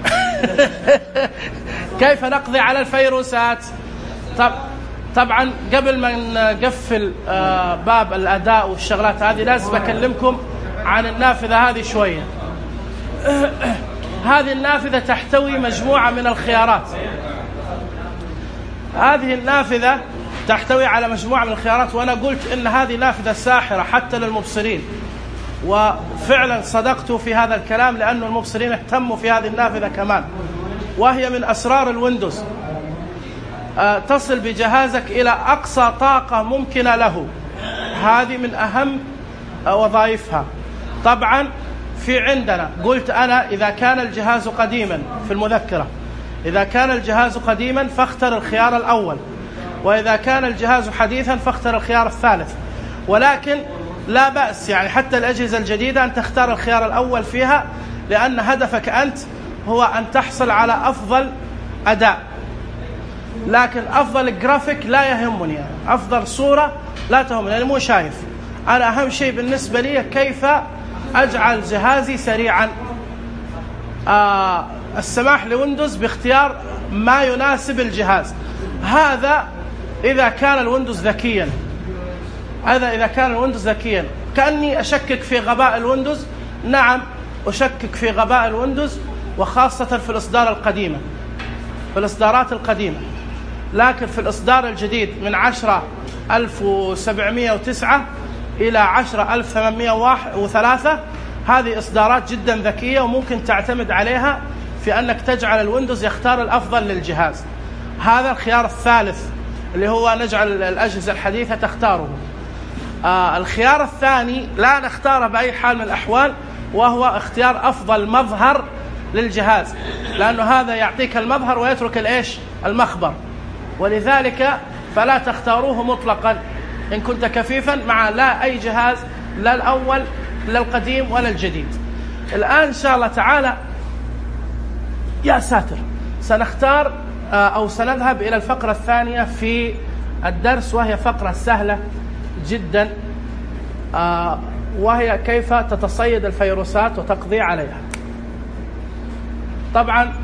كيف نقضي على الفيروسات؟ طبعا قبل ما نقفل باب الأداء والشغلات هذه لازم أكلمكم عن النافذة هذه شوية. هذه النافذة تحتوي مجموعة من الخيارات. هذه النافذة تحتوي على مجموعة من الخيارات، وأنا قلت إن هذه نافذة ساحرة حتى للمبصرين، وفعلا صدقت في هذا الكلام، لأن المبصرين اهتموا في هذه النافذة كمان. وهي من أسرار الويندوز، تصل بجهازك إلى أقصى طاقة ممكنة له. هذه من أهم وظائفها. طبعا في عندنا قلت أنا إذا كان الجهاز قديما في المذكرة، إذا كان الجهاز قديما فاختر الخيار الأول، وإذا كان الجهاز حديثا فاختر الخيار الثالث. ولكن لا بأس يعني حتى الأجهزة الجديدة أن تختار الخيار الأول فيها، لأن هدفك أنت هو أن تحصل على أفضل أداء. لكن أفضل جرافيك لا يهمني، يعني أفضل صورة لا تهمني، لأني مو شايف. أنا أهم شيء بالنسبة لي كيف أجعل جهازي سريعا. السماح لويندوز باختيار ما يناسب الجهاز. هذا إذا كان الويندوز ذكيا، كأني أشكك في غباء الويندوز. نعم أشكك في غباء الويندوز، وخاصة في الإصدار القديمة، في الإصدارات القديمة. لكن في الإصدار الجديد من 10,709 إلى 10,803 هذه إصدارات جدا ذكية، وممكن تعتمد عليها في أنك تجعل الويندوز يختار الأفضل للجهاز. هذا الخيار الثالث اللي هو نجعل الأجهزة الحديثة تختاره. الخيار الثاني لا نختاره بأي حال من الأحوال، وهو اختيار أفضل مظهر للجهاز، لأنه هذا يعطيك المظهر ويترك المخبر. ولذلك فلا تختاروه مطلقا إن كنت كفيفا مع لا أي جهاز، لا الأول لا القديم ولا الجديد. الآن إن شاء الله تعالى يا ساتر سنختار أو سنذهب إلى الفقرة الثانية في الدرس، وهي فقرة سهلة جدا، وهي كيف تتصيد الفيروسات وتقضي عليها. طبعا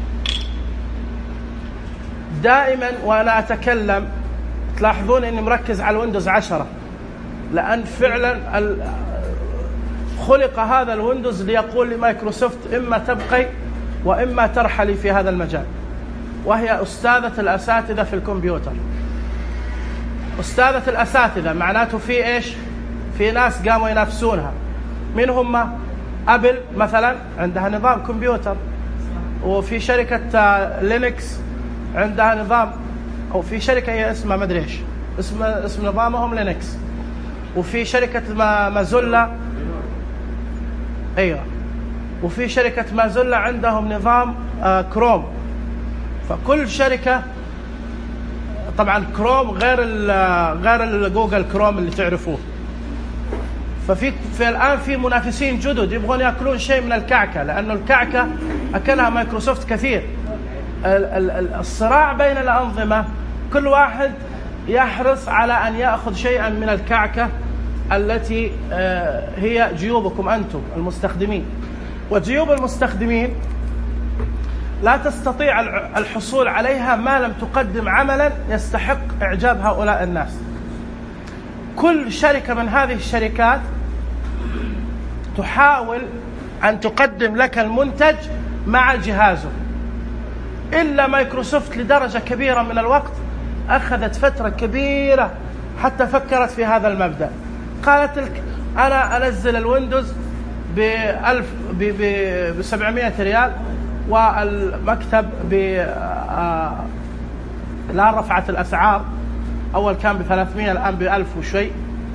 دائما وأنا أتكلم تلاحظون أني مركز على الويندوز 10، لأن فعلا خلق هذا الويندوز ليقول لمايكروسوفت إما تبقي وإما ترحلي في هذا المجال. وهي أستاذة الأساتذة في الكمبيوتر. أستاذة الأساتذة معناته في إيش؟ في ناس قاموا ينافسونها. من هم؟ أبل مثلا عندها نظام كمبيوتر، وفي شركة لينكس عندها نظام، أو في شركة هي اسمها ما أدري إيش اسم نظامهم لينكس، وفي شركة مازولا، أيوة، وفي شركة مازولا عندهم نظام كروم. فكل شركة طبعا كروم غير جوجل كروم اللي تعرفوه. ففي الآن في منافسين جدد يبغون يأكلون شيء من الكعكة، لأنه الكعكة أكلها مايكروسوفت كثير. الصراع بين الأنظمة كل واحد يحرص على أن يأخذ شيئا من الكعكة التي هي جيوبكم أنتم المستخدمين. وجيوب المستخدمين لا تستطيع الحصول عليها ما لم تقدم عملا يستحق إعجاب هؤلاء الناس. كل شركة من هذه الشركات تحاول أن تقدم لك المنتج مع جهازه، إلا مايكروسوفت لدرجة كبيرة من الوقت أخذت فترة كبيرة حتى فكرت في هذا المبدأ. قالت لك أنا أنزل الويندوز ب700 ريال، والمكتب لا رفعت الأسعار، أول كان ب300 الآن ب1000 وشوي.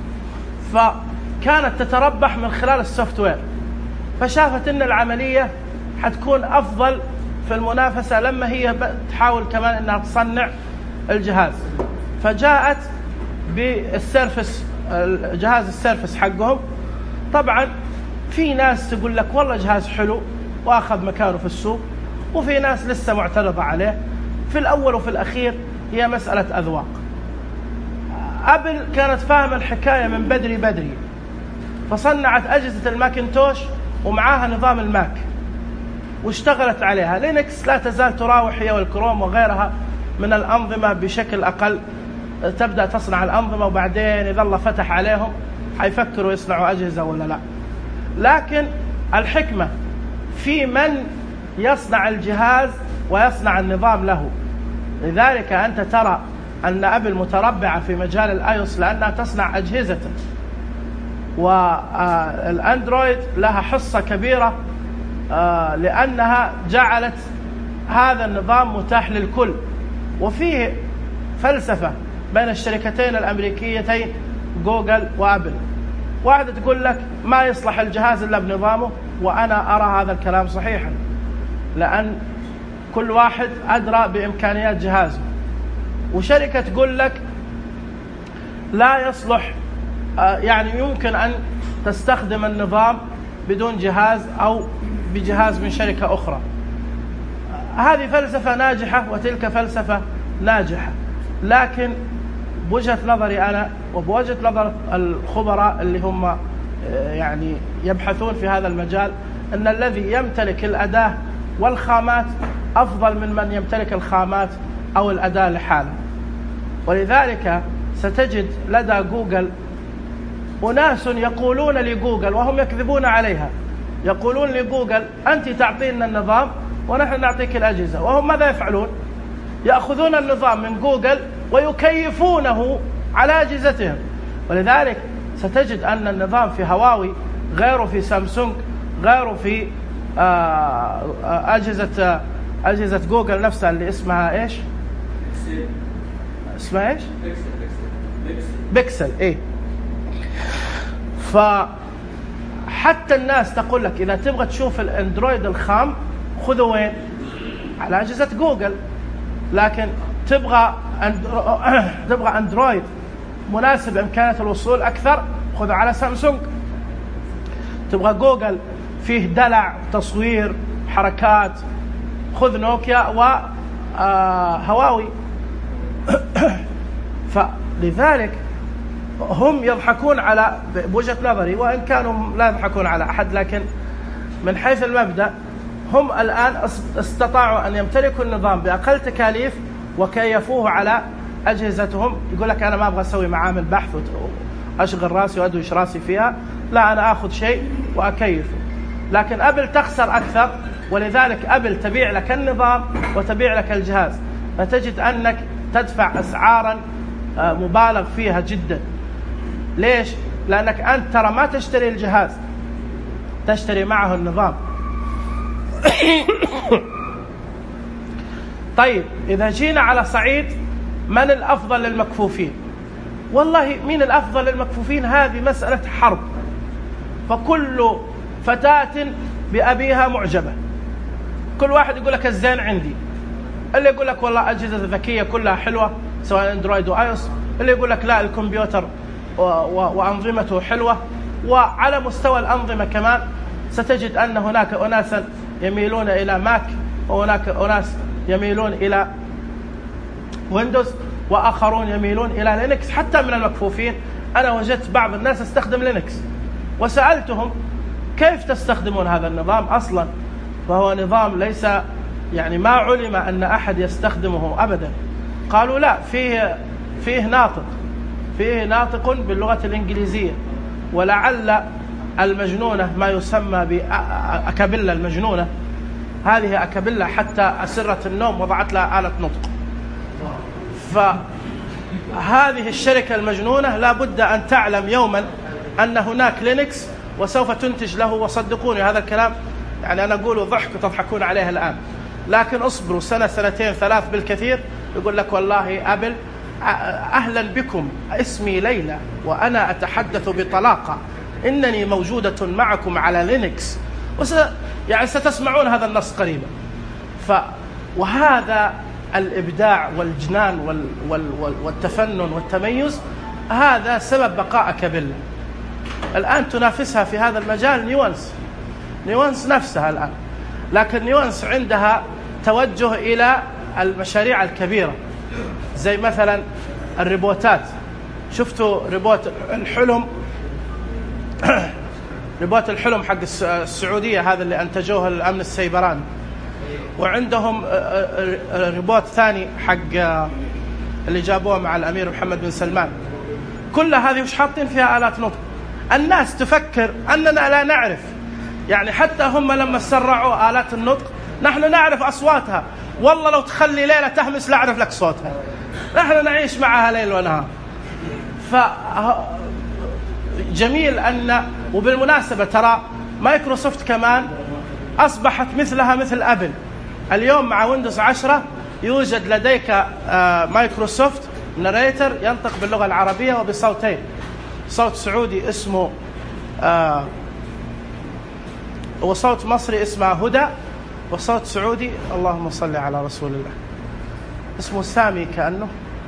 فكانت تتربح من خلال السوفت وير، فشافت أن العملية حتكون أفضل في المنافسة لما هي تحاول كمان أنها تصنع الجهاز. فجاءت بالسيرفس، جهاز السيرفس حقهم. طبعا في ناس تقول لك والله جهاز حلو وأخذ مكانه في السوق، وفي ناس لسه معترضة عليه. في الأول وفي الأخير هي مسألة أذواق. أبل كانت فاهمة الحكاية من بدري، فصنعت أجهزة الماكنتوش ومعاها نظام الماك واشتغلت عليها. لينكس لا تزال تراوح هي والكروم وغيرها من الأنظمة بشكل أقل، تبدأ تصنع الأنظمة وبعدين إذا الله فتح عليهم حيفكروا يصنعوا أجهزة ولا لا. لكن الحكمة في من يصنع الجهاز ويصنع النظام له. لذلك أنت ترى أن أبل متربعة في مجال الآيوس لأنها تصنع أجهزة، والأندرويد لها حصة كبيرة لأنها جعلت هذا النظام متاح للكل. وفيه فلسفة بين الشركتين الأمريكيتين جوجل وأبل. واحدة تقول لك ما يصلح الجهاز إلا بنظامه، وأنا أرى هذا الكلام صحيحا، لأن كل واحد أدرى بإمكانيات جهازه. وشركة تقول لك لا يصلح، يعني يمكن أن تستخدم النظام بدون جهاز أو بجهاز من شركة أخرى. هذه فلسفة ناجحة وتلك فلسفة ناجحة، لكن بوجهة نظري أنا وبوجهة نظر الخبراء اللي هم يعني يبحثون في هذا المجال، أن الذي يمتلك الأداة والخامات أفضل من يمتلك الخامات أو الأداة لحاله. ولذلك ستجد لدى جوجل أناس يقولون لجوجل وهم يكذبون عليها، يقولون لجوجل أنت تعطينا النظام ونحن نعطيك الأجهزة، وهم ماذا يفعلون؟ يأخذون النظام من جوجل ويكيفونه على أجهزتهم. ولذلك ستجد أن النظام في هواوي غيره في سامسونج غيره في أجهزة جوجل نفسها اللي اسمها إيش؟ اسمها إيش؟ بيكسل. إيه. فحتى الناس تقول لك إذا تبغى تشوف الأندرويد الخام خذوا وين؟ على أجهزة جوجل. لكن تبغى أندرويد مناسب إمكانية الوصول أكثر خذ على سامسونج. تبغى جوجل فيه دلع تصوير حركات خذ نوكيا وهواوي. فلذلك هم يضحكون على بوجهة نظري، وإن كانوا لا يضحكون على أحد، لكن من حيث المبدأ هم الآن استطاعوا أن يمتلكوا النظام بأقل تكاليف وكيفوه على أجهزتهم. يقول لك أنا ما أبغى أسوي معامل بحث وأشغل راسي وأدوش راسي فيها، لا أنا أخذ شيء وأكيفه. لكن أبل تخسر أكثر، ولذلك أبل تبيع لك النظام وتبيع لك الجهاز، فتجد أنك تدفع أسعارا مبالغ فيها جدا. ليش؟ لأنك أنت ترى ما تشتري الجهاز، تشتري معه النظام. طيب إذا جينا على صعيد من الأفضل للمكفوفين، والله مين الأفضل للمكفوفين هذه مسألة حرب، فكل فتاة بأبيها معجبة، كل واحد يقول لك الزين عندي، اللي يقول لك والله أجهزة الذكية كلها حلوة سواء اندرويد وايوس، اللي يقول لك لا الكمبيوتر وأنظمته حلوة. وعلى مستوى الأنظمة كمان ستجد أن هناك أناسا يميلون إلى ماك، وهناك أناس يميلون إلى ويندوز، وآخرون يميلون إلى لينكس. حتى من المكفوفين أنا وجدت بعض الناس يستخدم لينكس، وسألتهم كيف تستخدمون هذا النظام أصلا، فهو نظام ليس يعني ما علم أن أحد يستخدمه أبدا. قالوا لا، فيه ناطق باللغة الإنجليزية، ولعل المجنونة ما يسمى بأكابيلا المجنونة، هذه أكابيلا حتى أسرة النوم وضعت لها آلة نطق. فهذه الشركة المجنونة لا بد أن تعلم يوما أن هناك لينكس وسوف تنتج له. وصدقوني هذا الكلام يعني أنا أقوله ضحك وتضحكون عليه الآن، لكن اصبروا سنة سنتين ثلاث بالكثير يقول لك والله أبل أهلا بكم، اسمي ليلى وأنا أتحدث بطلاقة، إنني موجودة معكم على لينكس، يعني ستسمعون هذا النص قريبا. وهذا الإبداع والجنان والتفنن والتميز، هذا سبب بقاء أكابيلا. الآن تنافسها في هذا المجال نيوانس نفسها الآن، لكن نيوانس عندها توجه إلى المشاريع الكبيرة، زي مثلا الريبوتات. شفتوا ريبوت الحلم ريبوت الحلم حق السعودية، هذا اللي أنتجوه الأمن السيبراني، وعندهم ريبوت ثاني حق اللي جابوه مع الأمير محمد بن سلمان. كل هذه وش حاطين فيها آلات نطق. الناس تفكر أننا لا نعرف، يعني حتى هم لما سرعوا آلات النطق نحن نعرف أصواتها، والله لو تخلي ليلة تهمس لا أعرف لك صوتها، نحن نعيش معها ليل ونهار. فجميل أن، وبالمناسبة ترى مايكروسوفت كمان أصبحت مثلها مثل أبل. اليوم مع ويندوز 10 يوجد لديك مايكروسوفت ناريتر ينطق باللغة العربية وبصوتين، صوت سعودي اسمه وصوت مصري اسمه هدى، وصوت سعودي اللهم صل على رسول الله اسمه سامي كأنه،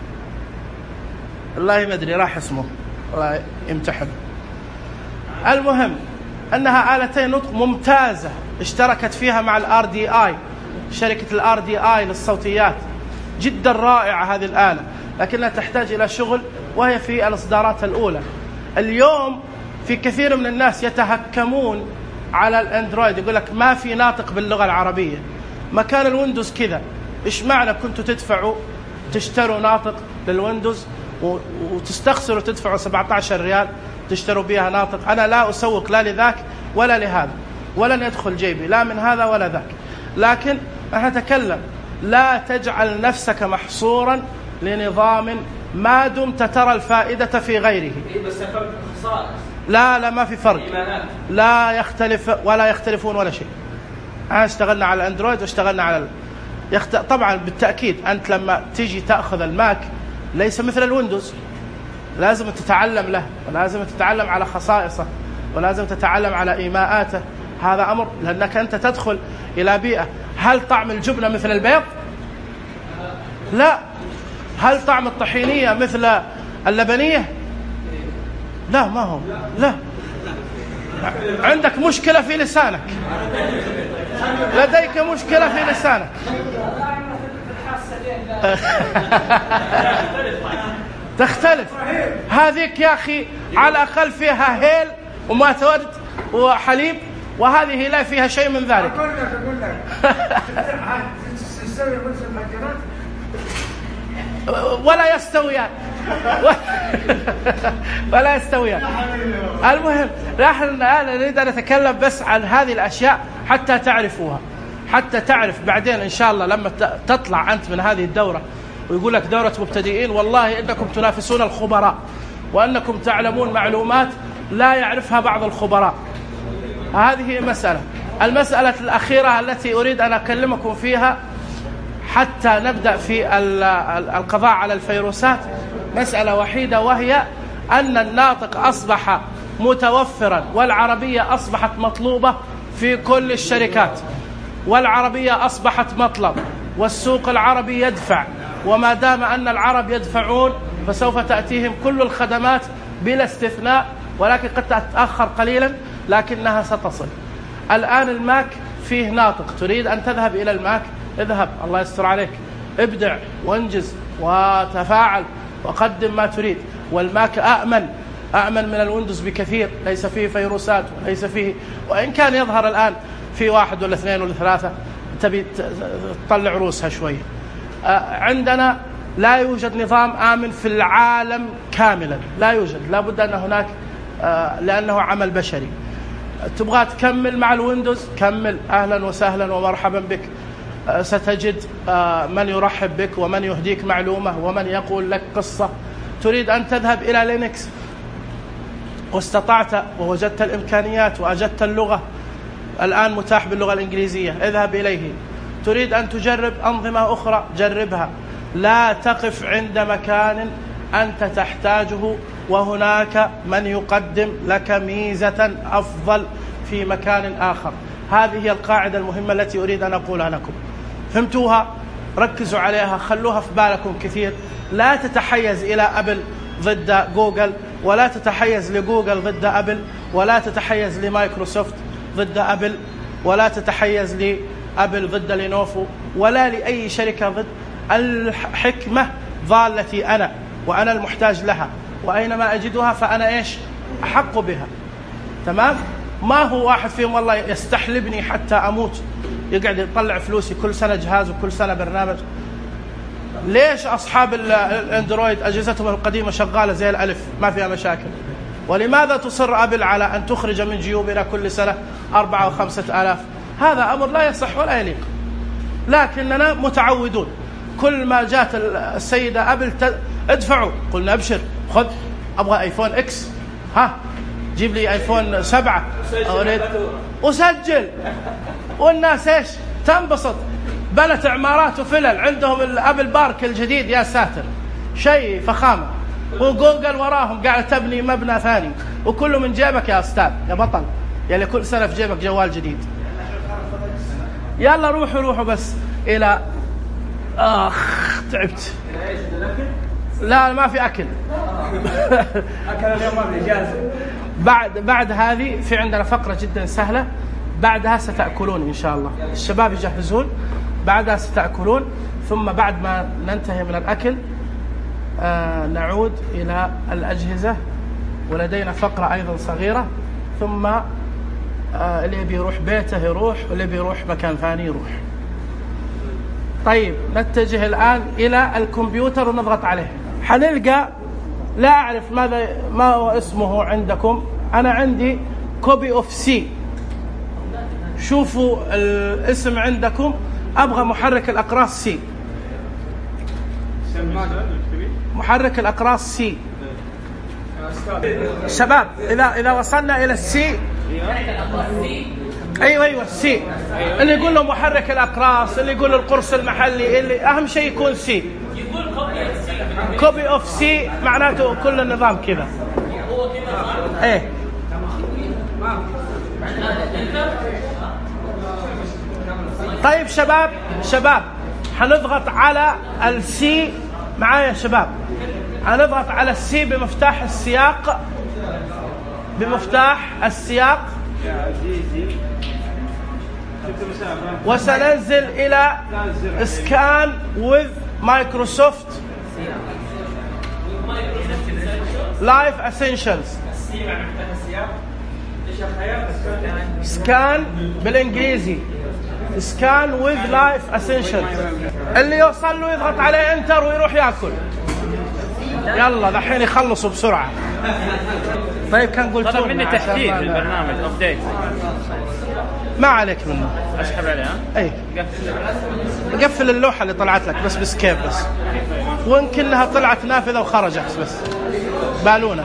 الله ما أدري راح اسمه الله يمتحن. المهم أنها آلتين نطق ممتازة اشتركت فيها مع الRDI، شركة الRDI للصوتيات، جدا رائعة هذه الآلة، لكنها تحتاج إلى شغل وهي في الإصدارات الأولى. اليوم في كثير من الناس يتهكمون على الأندرويد، يقول لك ما في ناطق باللغة العربية، مكان الويندوز كذا. إيش معنى كنتوا تشتروا ناطق للويندوز وتستخسروا تدفعوا 17 ريال تشتروا بها ناطق؟ أنا لا أسوق لا لذاك ولا لهذا، ولن يدخل جيبي لا من هذا ولا ذاك، لكن أتكلم لا تجعل نفسك محصورا لنظام ما دمت ترى الفائدة في غيره. بس فرق خصائص. لا ما في فرق، لا يختلف ولا يختلفون ولا شيء. اشتغلنا على الأندرويد واشتغلنا على طبعا بالتأكيد أنت لما تيجي تأخذ الماك ليس مثل الويندوز، لازم تتعلم له، ولازم تتعلم على خصائصه، ولازم تتعلم على إيماءاته. هذا أمر، لأنك أنت تدخل إلى بيئة. هل طعم الجبنة مثل البيض؟ لا. هل طعم الطحينية مثل اللبنية؟ لا ما هو. لا، عندك مشكلة في لسانك، لديك مشكلة في لسانك. تختلف هذيك يا أخي على الأقل فيها هيل وما تورد وحليب، وهذه لا فيها شيء من ذلك. ولا يستويان ولا يستويان. المهم نحن الآن نريد أن نتكلم بس عن هذه الأشياء حتى تعرفوها، حتى تعرف بعدين إن شاء الله لما تطلع أنت من هذه الدورة ويقول لك دورة مبتدئين، والله إنكم تنافسون الخبراء، وأنكم تعلمون معلومات لا يعرفها بعض الخبراء. هذه مسألة. المسألة الأخيرة التي أريد أن أكلمكم فيها حتى نبدأ في القضاء على الفيروسات، مسألة وحيدة، وهي أن الناطق أصبح متوفرا، والعربية أصبحت مطلوبة في كل الشركات، والعربية أصبحت مطلب، والسوق العربي يدفع، وما دام أن العرب يدفعون فسوف تأتيهم كل الخدمات بلا استثناء، ولكن قد تتأخر قليلا لكنها ستصل. الآن الماك فيه ناطق، تريد أن تذهب إلى الماك، اذهب، الله يستر عليك، ابدع وانجز وتفاعل وقدم ما تريد. والماك أأمن من الويندوز بكثير، ليس فيه فيروسات وليس فيه، وإن كان يظهر الآن في 1 ولا 2 ولا 3 تبي تطلع روسها شوية. عندنا لا يوجد نظام آمن في العالم كاملا، لا يوجد، لا بد أن هناك، لأنه عمل بشري. تبغى تكمل مع الويندوز، كمل، أهلا وسهلا ومرحبا بك، ستجد من يرحب بك ومن يهديك معلومة ومن يقول لك قصة. تريد أن تذهب إلى لينكس واستطعت ووجدت الإمكانيات وأجدت اللغة، الآن متاح باللغة الإنجليزية، اذهب إليه. تريد أن تجرب أنظمة أخرى، جربها. لا تقف عند مكان أنت تحتاجه وهناك من يقدم لك ميزة أفضل في مكان آخر. هذه هي القاعدة المهمة التي أريد أن أقولها لكم. فهمتوها؟ ركزوا عليها، خلوها في بالكم كثير. لا تتحيز إلى أبل ضد جوجل، ولا تتحيز لجوجل ضد أبل، ولا تتحيز لمايكروسوفت ضد أبل، ولا تتحيز لأبل ضد لينوفو، ولا لأي شركة ضد. الحكمة ضالتي أنا، وأنا المحتاج لها، وأينما أجدها فأنا أحق بها. تمام؟ ما هو واحد فيهم والله يستحلبني حتى أموت، يقعد يطلع فلوسي كل سنة جهاز وكل سنة برنامج. ليش أصحاب الأندرويد أجهزتهم القديمة شغالة زي الألف ما فيها مشاكل؟ ولماذا تصر أبل على أن تخرج من جيوبنا كل سنة 4 و 5 آلاف؟ هذا أمر لا يصح ولا يليق، لكننا متعودون. كل ما جات السيدة أبل ادفعوا، قلنا أبشر، خذ، أبغى آيفون إكس، ها جيب لي آيفون 7 أريد أسجل. والناس تنبسط، بنت عمارات وفلل، عندهم الأبل بارك الجديد، يا ساتر، شيء فخامة، وجوجل وراهم قاعدة تبني مبنى ثاني، وكله من جيبك يا أستاذ يا بطل، يعني كل سنة في جيبك جوال جديد. يلا روحوا بس إلى تعبت. لا ما في أكل. أكل اليوم ما في إجازة. بعد هذه في عندنا فقرة جدا سهلة، بعدها ستأكلون إن شاء الله، الشباب يجهزون، بعدها ستأكلون، ثم بعد ما ننتهي من الأكل نعود إلى الأجهزة، ولدينا فقرة أيضا صغيرة، ثم اللي بيروح بيته يروح، واللي بيروح مكان ثاني يروح. طيب نتجه الآن إلى الكمبيوتر ونضغط عليه. حنلقى، لا أعرف ما هو اسمه عندكم، أنا عندي كوبي أوف سي. شوفوا الاسم عندكم، أبغى محرك الأقراص سي، محرك الأقراص سي. شباب إذا وصلنا إلى السي، أيوة السي، اللي يقول له محرك الأقراص، اللي يقول القرص المحلي، اللي أهم شيء يكون سي. كوبي أوف سي معناته كل النظام كذا. إيه طيب شباب حنضغط على السي معايا شباب، حنضغط على السي بمفتاح السياق وسننزل إلى سكان وذ مايكروسوفت لايف اسينشلز. سكان بالانجليزي، سكان وذ لايف اسينشلز. اللي يوصل له يضغط عليه انتر ويروح ياكل. يلا دحين يخلصوا بسرعه. طيب كان قلت طلب مني تحديث البرنامج ابديت. ما عليك منه. اسحب عليها. اي قفل اللوحة اللي طلعت لك بس بسكيب بس، ويمكن انها طلعت نافذة وخرجت بس بالونة.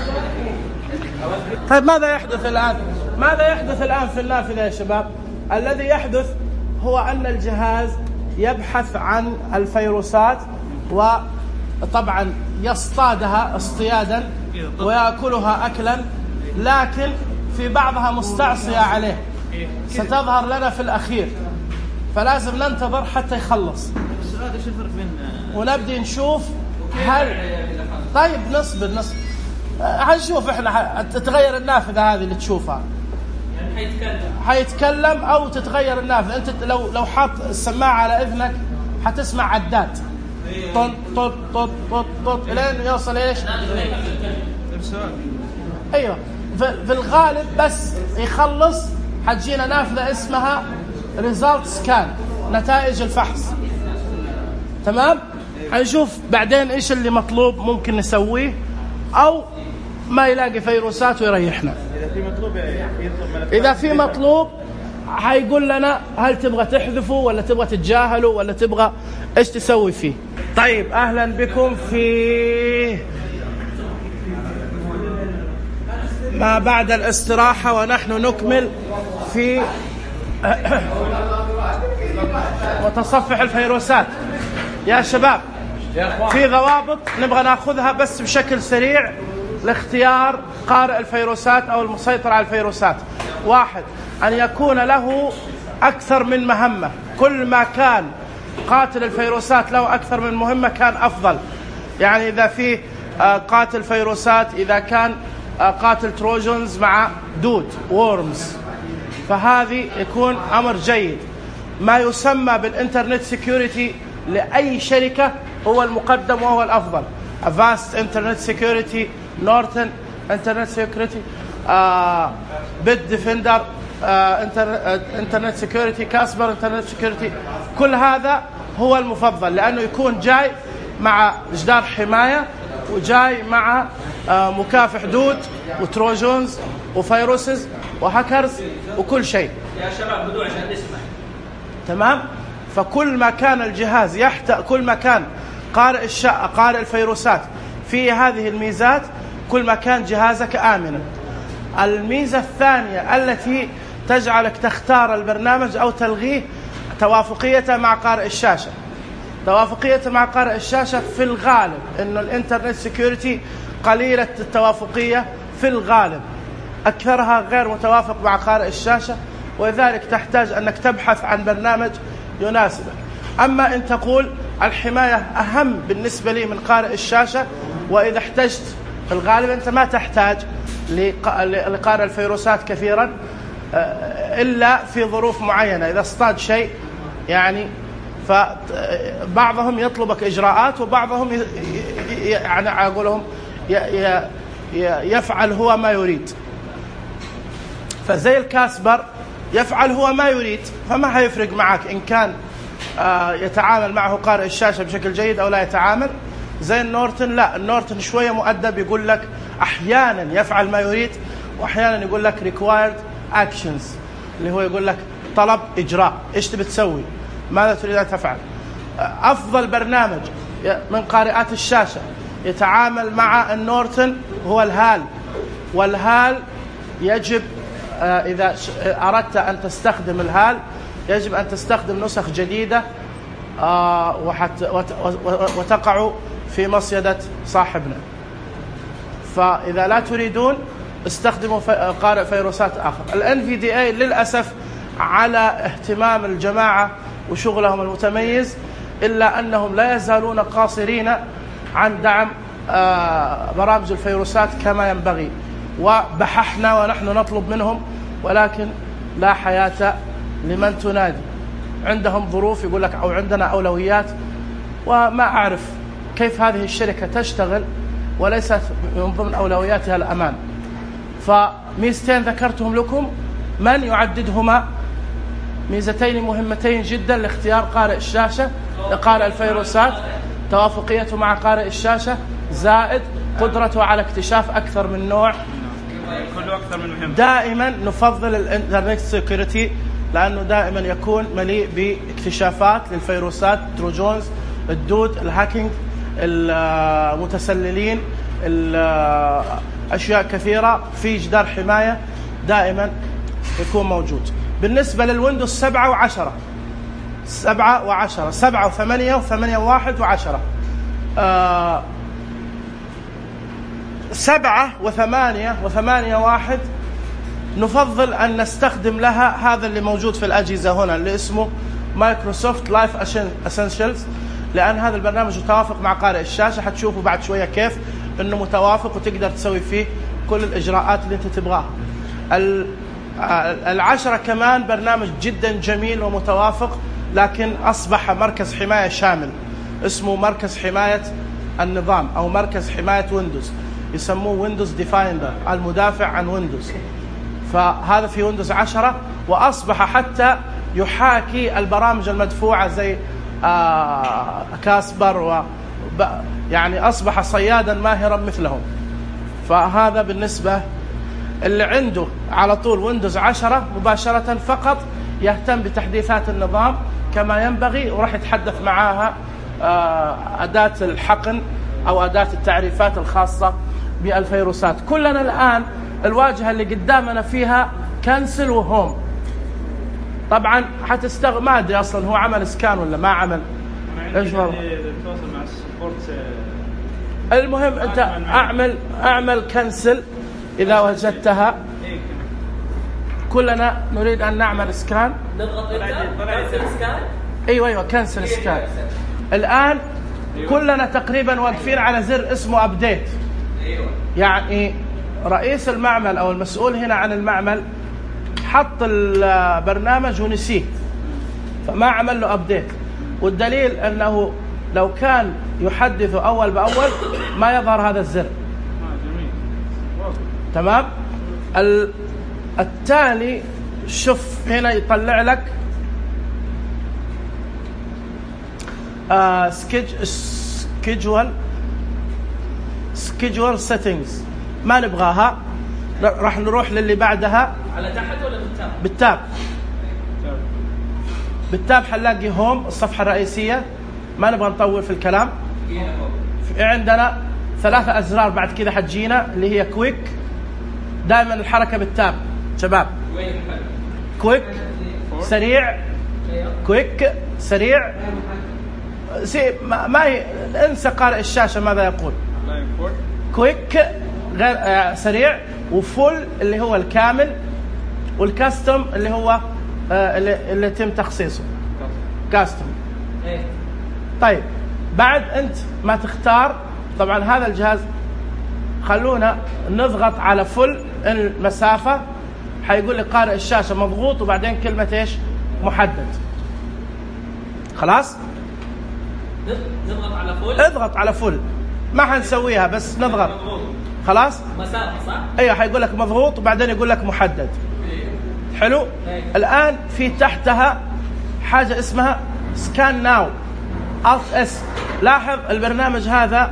طيب ماذا يحدث الآن؟ ماذا يحدث الآن في النافذة يا شباب؟ الذي يحدث هو أن الجهاز يبحث عن الفيروسات، وطبعا يصطادها اصطيادا ويأكلها أكلا، لكن في بعضها مستعصية عليه ستظهر لنا في الأخير، فلازم ننتظر حتى يخلص ونبدي نشوف هل. طيب نصبر هنشوف احنا تتغير النافذة هذه اللي تشوفها، حيتكلم او تتغير النافذة. انت لو حاط السماعة على اذنك حتسمع عداد طط طط طط طط طط لين يوصل ايش؟ ايوه في الغالب بس يخلص حتجينا نافذة اسمها ريزالت سكان، نتائج الفحص. تمام؟ هنشوف بعدين ايش اللي مطلوب ممكن نسويه، او ما يلاقي فيروسات ويريحنا. إذا في مطلوب هيقول لنا هل تبغى تحذفه ولا تبغى تتجاهله ولا تبغى إيش تسوي فيه. طيب أهلا بكم في ما بعد الاستراحة، ونحن نكمل في متصفح الفيروسات. يا شباب في ضوابط نبغى ناخذها بس بشكل سريع لاختيار قارئ الفيروسات أو المسيطر على الفيروسات. 1، أن يكون له أكثر من مهمة. كل ما كان قاتل الفيروسات له أكثر من مهمة كان أفضل. يعني إذا في قاتل فيروسات، إذا كان قاتل تروجنز مع دود وورمز، فهذه يكون أمر جيد. ما يسمى بالإنترنت سيكيورتي لأي شركة هو المقدم وهو الأفضل. Avast Internet Security، نورتن Internet Security، Bitdefender Internet Security، كاسبر Internet Security. كل هذا هو المفضل، لأنه يكون جاي مع جدار حماية وجاي مع مكافح دود وتروجونز وفيروسز وهاكرز وكل شيء. يا شباب بدو عشان نسمع. تمام؟ فكل ما كان الجهاز كل ما كان قارئ الفيروسات في هذه الميزات، كل ما كان جهازك آمنا. الميزة الثانية التي تجعلك تختار البرنامج أو تلغيه توافقيته مع قارئ الشاشة. توافقيته مع قارئ الشاشة في الغالب إنه الإنترنت سيكيورتي قليلة التوافقية في الغالب، أكثرها غير متوافق مع قارئ الشاشة، ولذلك تحتاج أنك تبحث عن برنامج يناسبك. أما إن تقول الحماية أهم بالنسبة لي من قارئ الشاشة، وإذا احتجت في الغالب أنت ما تحتاج لقارئ الفيروسات كثيرا إلا في ظروف معينة، إذا اصطاد شيء يعني. فبعضهم يطلبك إجراءات، وبعضهم يعني أقولهم يفعل هو ما يريد. فزي الكاسبر يفعل هو ما يريد، فما هيفرق معك إن كان يتعامل معه قارئ الشاشة بشكل جيد أو لا يتعامل. زي النورتن لا، النورتن شوية مؤدب، يقول لك أحيانا يفعل ما يريد، وأحيانا يقول لك required actions، اللي هو يقول لك طلب إجراء، إيش تبي تسوي، ماذا تريد أن تفعل. أفضل برنامج من قارئات الشاشة يتعامل مع النورتن هو الهال. والهال يجب إذا أردت أن تستخدم الهال يجب أن تستخدم نسخ جديدة وتقع في مصيدة صاحبنا. فإذا لا تريدون استخدموا قارئ فيروسات آخر. الNVDA للأسف على اهتمام الجماعة وشغلهم المتميز، إلا أنهم لا يزالون قاصرين عن دعم برامج الفيروسات كما ينبغي. وبححنا ونحن نطلب منهم، ولكن لا حياة لمن تنادي. عندهم ظروف يقول لك أو عندنا أولويات، وما أعرف كيف هذه الشركة تشتغل وليست من ضمن أولوياتها الأمان. فميزتين ذكرتهم لكم، من يعددهما ميزتين مهمتين جدا لاختيار قارئ الشاشة لقارئ الفيروسات: توافقيته مع قارئ الشاشة، زائد قدرته على اكتشاف أكثر من نوع كله أكثر من مهم. دائما نفضل الانترنت سيكوريتي لأنه دائما يكون مليء باكتشافات للفيروسات، تروجونز، الدود، الهاكينج، المتسللين، أشياء كثيرة. في جدار حماية دائما يكون موجود. بالنسبة للويندوز 7 و10 7 و10 7 و8 و8 و1 و10 7 و8 و8 و1 نفضل أن نستخدم لها هذا اللي موجود في الأجهزة هنا اللي اسمه مايكروسوفت لايف اسينشلز، لأن هذا البرنامج متوافق مع قارئ الشاشة. حتشوفوا بعد شوية كيف إنه متوافق وتقدر تسوي فيه كل الإجراءات اللي أنت تبغاها. 10 كمان برنامج جدا جميل ومتوافق، لكن أصبح مركز حماية شامل اسمه مركز حماية النظام أو مركز حماية ويندوز، يسموه ويندوز ديفايندر، المدافع عن ويندوز. فهذا في ويندوز 10، وأصبح حتى يحاكي البرامج المدفوعة زي كاسبر يعني أصبح صيادا ماهرا مثلهم. فهذا بالنسبة اللي عنده على طول ويندوز 10 مباشرة فقط يهتم بتحديثات النظام كما ينبغي، وراح يتحدث معاها أداة الحقن أو أداة التعريفات الخاصة بالفيروسات. كلنا الآن الواجهة اللي قدامنا فيها كنسل وهوم. طبعا ما أدري أصلا هو عمل سكان ولا ما عمل. إيش هو؟ المهم أنت أعمل كنسل إذا وجدتها. كلنا نريد أن نعمل سكان. نضغط كنسل سكان. أيوة كنسل سكان. الآن كلنا تقريبا واقفين على زر اسمه أبديت. يعني رئيس المعمل أو المسؤول هنا عن المعمل حط البرنامج ونسيه، فما عمل له أبديت. والدليل أنه لو كان يحدث أول بأول ما يظهر هذا الزر. تمام. التالي شوف هنا يطلع لك schedule settings، ما نبغاها، راح نروح للي بعدها. على تحت ولا بالتاب حنلاقي هوم، الصفحة الرئيسية. ما نبغى نطول في الكلام. في عندنا 3 أزرار بعد كذا حتجينا اللي هي كويك. دائما الحركة بالتاب شباب. كويك سريع، كويك سريع. ما انسى قارئ الشاشة ماذا يقول. كويك غير سريع، وفول اللي هو الكامل، والكاستم اللي هو اللي يتم تخصيصه كاستم. طيب بعد انت ما تختار، طبعا هذا الجهاز خلونا نضغط على فل المسافة، حيقول لي قارئ الشاشة مضغوط وبعدين كلمة ايش محدد. خلاص نضغط على فل. اضغط على فل، ما حنسويها بس نضغط. خلاص مسافة صح. ايوه حيقول لك مضغوط وبعدين يقول لك محدد. حلو. الآن في تحتها حاجة اسمها سكان ناو Alt S. لاحظ البرنامج هذا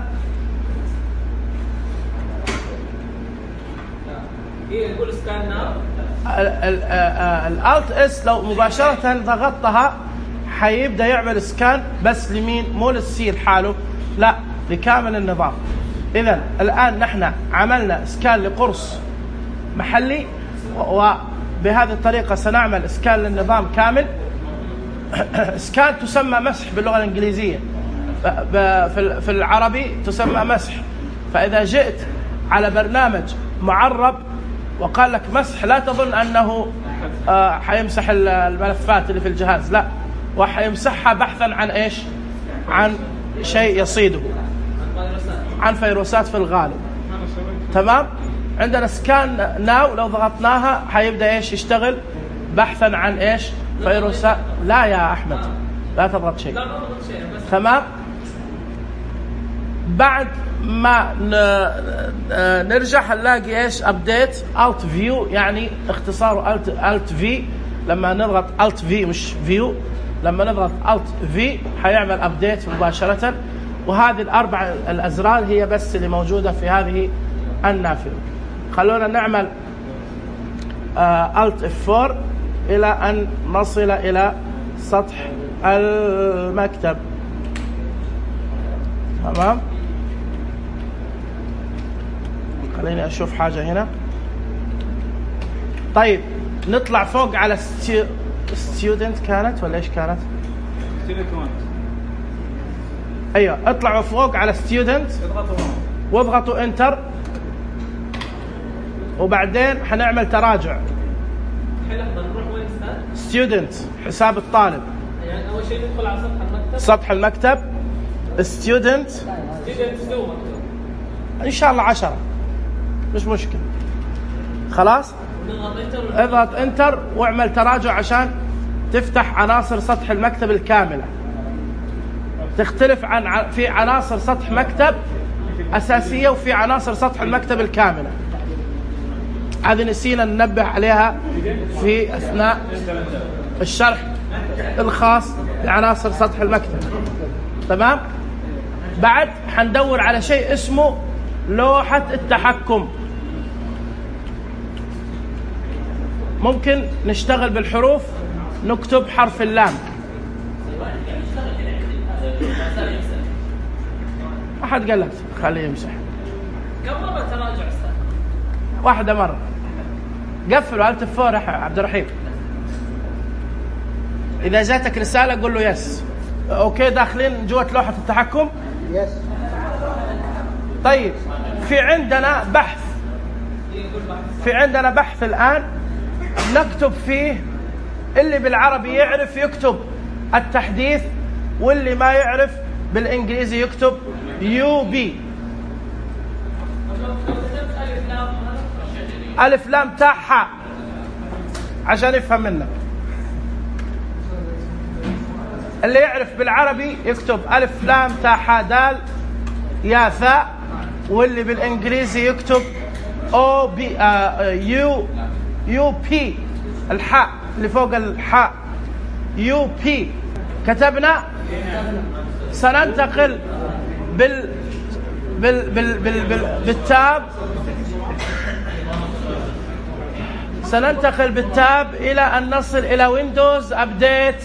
يقول سكان ناو. الالت اس لو مباشرة ضغطتها حيبدأ يعمل سكان بس لمين؟ مو للسي لحاله، لا لكامل النظام. إذن الآن نحن عملنا سكان لقرص محلي، وبهذه الطريقة سنعمل سكان للنظام كامل. سكان تسمى مسح باللغة الإنجليزية، في العربي تسمى مسح. فإذا جئت على برنامج معرب وقال لك مسح، لا تظن أنه حيمسح الملفات اللي في الجهاز، لا، وحيمسحها بحثا عن إيش؟ عن شيء يصيده، عن فيروسات في الغالب. تمام. عندنا سكان ناو لو ضغطناها حيبدأ إيش يشتغل بحثا عن إيش؟ فيروسات. لا يا أحمد لا تضغط شيء. تمام. بعد ما نرجع هنلاقي ايش؟ ابديت الت فيو، يعني اختصاره الت في. لما نضغط الت في مش فيو، لما نضغط الت في حيعمل ابديت مباشرة. وهذه الاربع الازرار هي بس اللي موجودة في هذه النافذة. خلونا نعمل Alt F4 إلى أن نصل إلى سطح المكتب. تمام. خليني أشوف حاجة هنا. طيب نطلع فوق على student كانت ولا إيش كانت؟ أيوة، اطلعوا فوق على student واضغطوا انتر، وبعدين حنعمل تراجع. نروح وين student حساب الطالب. يعني أول شيء ندخل على سطح المكتب student إن شاء الله 10 مش مشكلة. خلاص اضغط انتر واعمل تراجع عشان تفتح عناصر سطح المكتب الكاملة. تختلف عن في عناصر سطح مكتب أساسية وفي عناصر سطح المكتب الكاملة. هذه نسينا ننبه عليها في أثناء الشرح الخاص بعناصر سطح المكتب. تمام. بعد حندور على شيء اسمه لوحة التحكم. ممكن نشتغل بالحروف، نكتب حرف اللام. أحد قال لك خليه يمسح. كم مرة تراجع أستاذ؟ واحدة مرة. قفلوا Alt F4 يا عبد الرحيم. إذا جاتك رسالة قول له يس. أوكي داخلين جوة لوحة التحكم. يس. طيب في عندنا بحث. في عندنا بحث الآن نكتب فيه. اللي بالعربي يعرف يكتب التحديث، واللي ما يعرف بالإنجليزي يكتب UB. ألف لام تاء حاء عشان يفهم منك. اللي يعرف بالعربي يكتب ألف لام تاء حاء دال يا ثاء، واللي بالإنجليزي يكتب UP الحاء اللي فوق الحاء UP. كتبنا. سننتقل بالتاب. سننتقل بالتاب إلى أن نصل إلى ويندوز أبديت،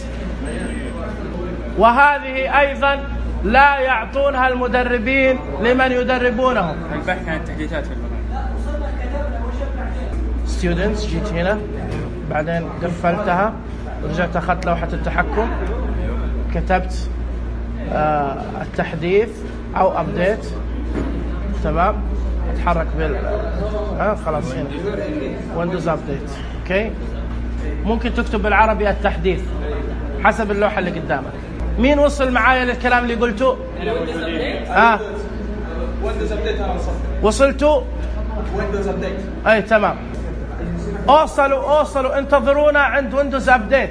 وهذه أيضا لا يعطونها المدربين لمن يدربونهم. البحث عن التحديثات في البرنامج. students جيت هنا، بعدين قفلتها ورجعت أخذت لوحة التحكم، كتبت التحديث أو أبديت. تمام. اتحرك خلاص هنا ويندوز أبديت. أوكي. ممكن تكتب بالعربي التحديث حسب اللوحة اللي قدامك. مين وصل معايا للكلام اللي قلته؟ ويندوز أبديت أنا وصلتوا؟ ويندوز أبديت. أي تمام. اوصلوا انتظرونا عند ويندوز أبديت.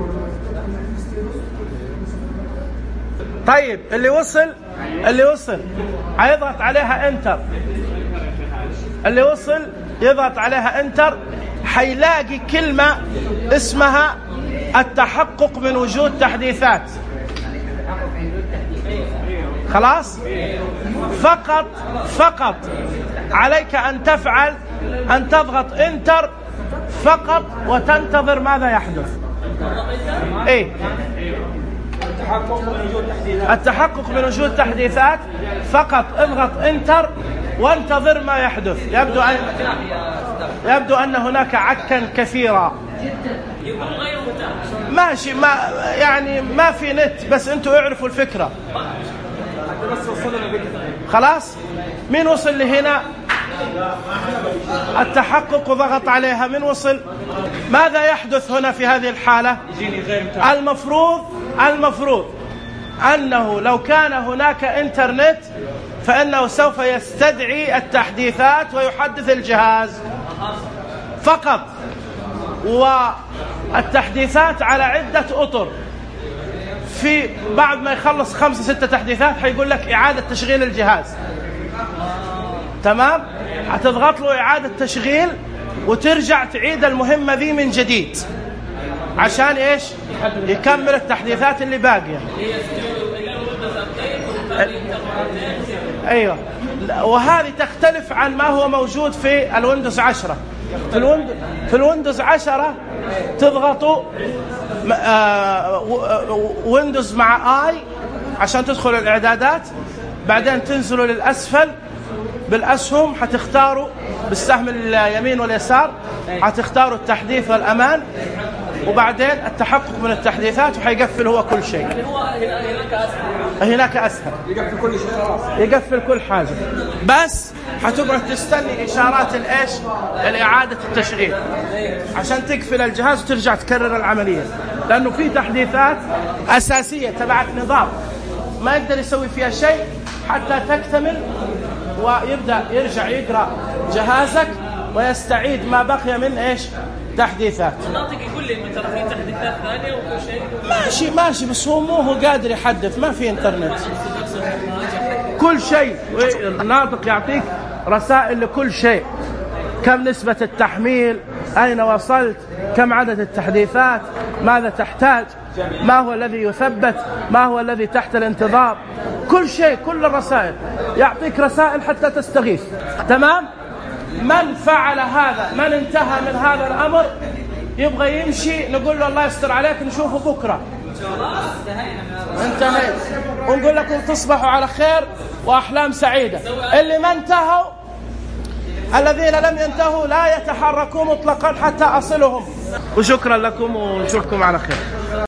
طيب اللي وصل هيضغط عليها انتر. اللي وصل يضغط عليها انتر، حيلاقي كلمة اسمها التحقق من وجود تحديثات. خلاص. فقط عليك أن تفعل أن تضغط انتر فقط وتنتظر ماذا يحدث. ايه التحقق من وجود تحديثات. فقط اضغط انتر وانتظر ما يحدث. يبدو أن هناك عكا كثيرا. ماشي، ما في نت، بس انتوا اعرفوا الفكرة. خلاص. مين وصل لهنا؟ التحقق وضغط عليها. من وصل؟ ماذا يحدث هنا في هذه الحالة؟ المفروض أنه لو كان هناك إنترنت فإنه سوف يستدعي التحديثات ويحدث الجهاز فقط. والتحديثات على عدة أطر. في بعد ما يخلص 5-6 تحديثات حيقول لك إعادة تشغيل الجهاز. تمام. هتضغط له إعادة تشغيل وترجع تعيد المهمة ذي من جديد عشان إيش؟ يكمل التحديثات اللي باقية. ايوه. وهذه تختلف عن ما هو موجود في الويندوز 10. في الويندوز 10 تضغطوا ويندوز مع اي عشان تدخلوا الاعدادات، بعدين تنزلوا للاسفل بالاسهم، حتختاروا بالسهم اليمين واليسار حتختاروا التحديث والامان، وبعدين التحقق من التحديثات، وحيقفل هو كل شيء. هناك اسهل، يقفل كل شيء خلاص، يقفل كل حاجه، بس حتقعد تستني اشارات الايش؟ الاعاده التشغيل عشان تقفل الجهاز وترجع تكرر العمليه، لانه في تحديثات اساسيه تبعت نظام ما يقدر يسوي فيها شيء حتى تكتمل ويبدا يرجع يقرا جهازك ويستعيد ما بقي من ايش؟ تحديثات. الناطق يقول لي ترى في تحديثات ثانيه وكل شيء ماشي بس هو مو قادر يحدث، ما في انترنت كل شيء. الناطق يعطيك رسائل لكل شيء، كم نسبة التحميل، أين وصلت، كم عدد التحديثات، ماذا تحتاج، ما هو الذي يثبت، ما هو الذي تحت الانتظار، كل شيء، كل الرسائل. يعطيك رسائل حتى تستغيث. تمام؟ من فعل هذا، من انتهى من هذا الأمر يبغى يمشي، نقول له الله يستر عليك نشوفه بكرة. انتهيت، ونقول لكم تصبحوا على خير وأحلام سعيدة. اللي ما انتهوا، الذين لم ينتهوا لا يتحركوا مطلقا حتى أصلهم. وشكرا لكم ونشوفكم على خير.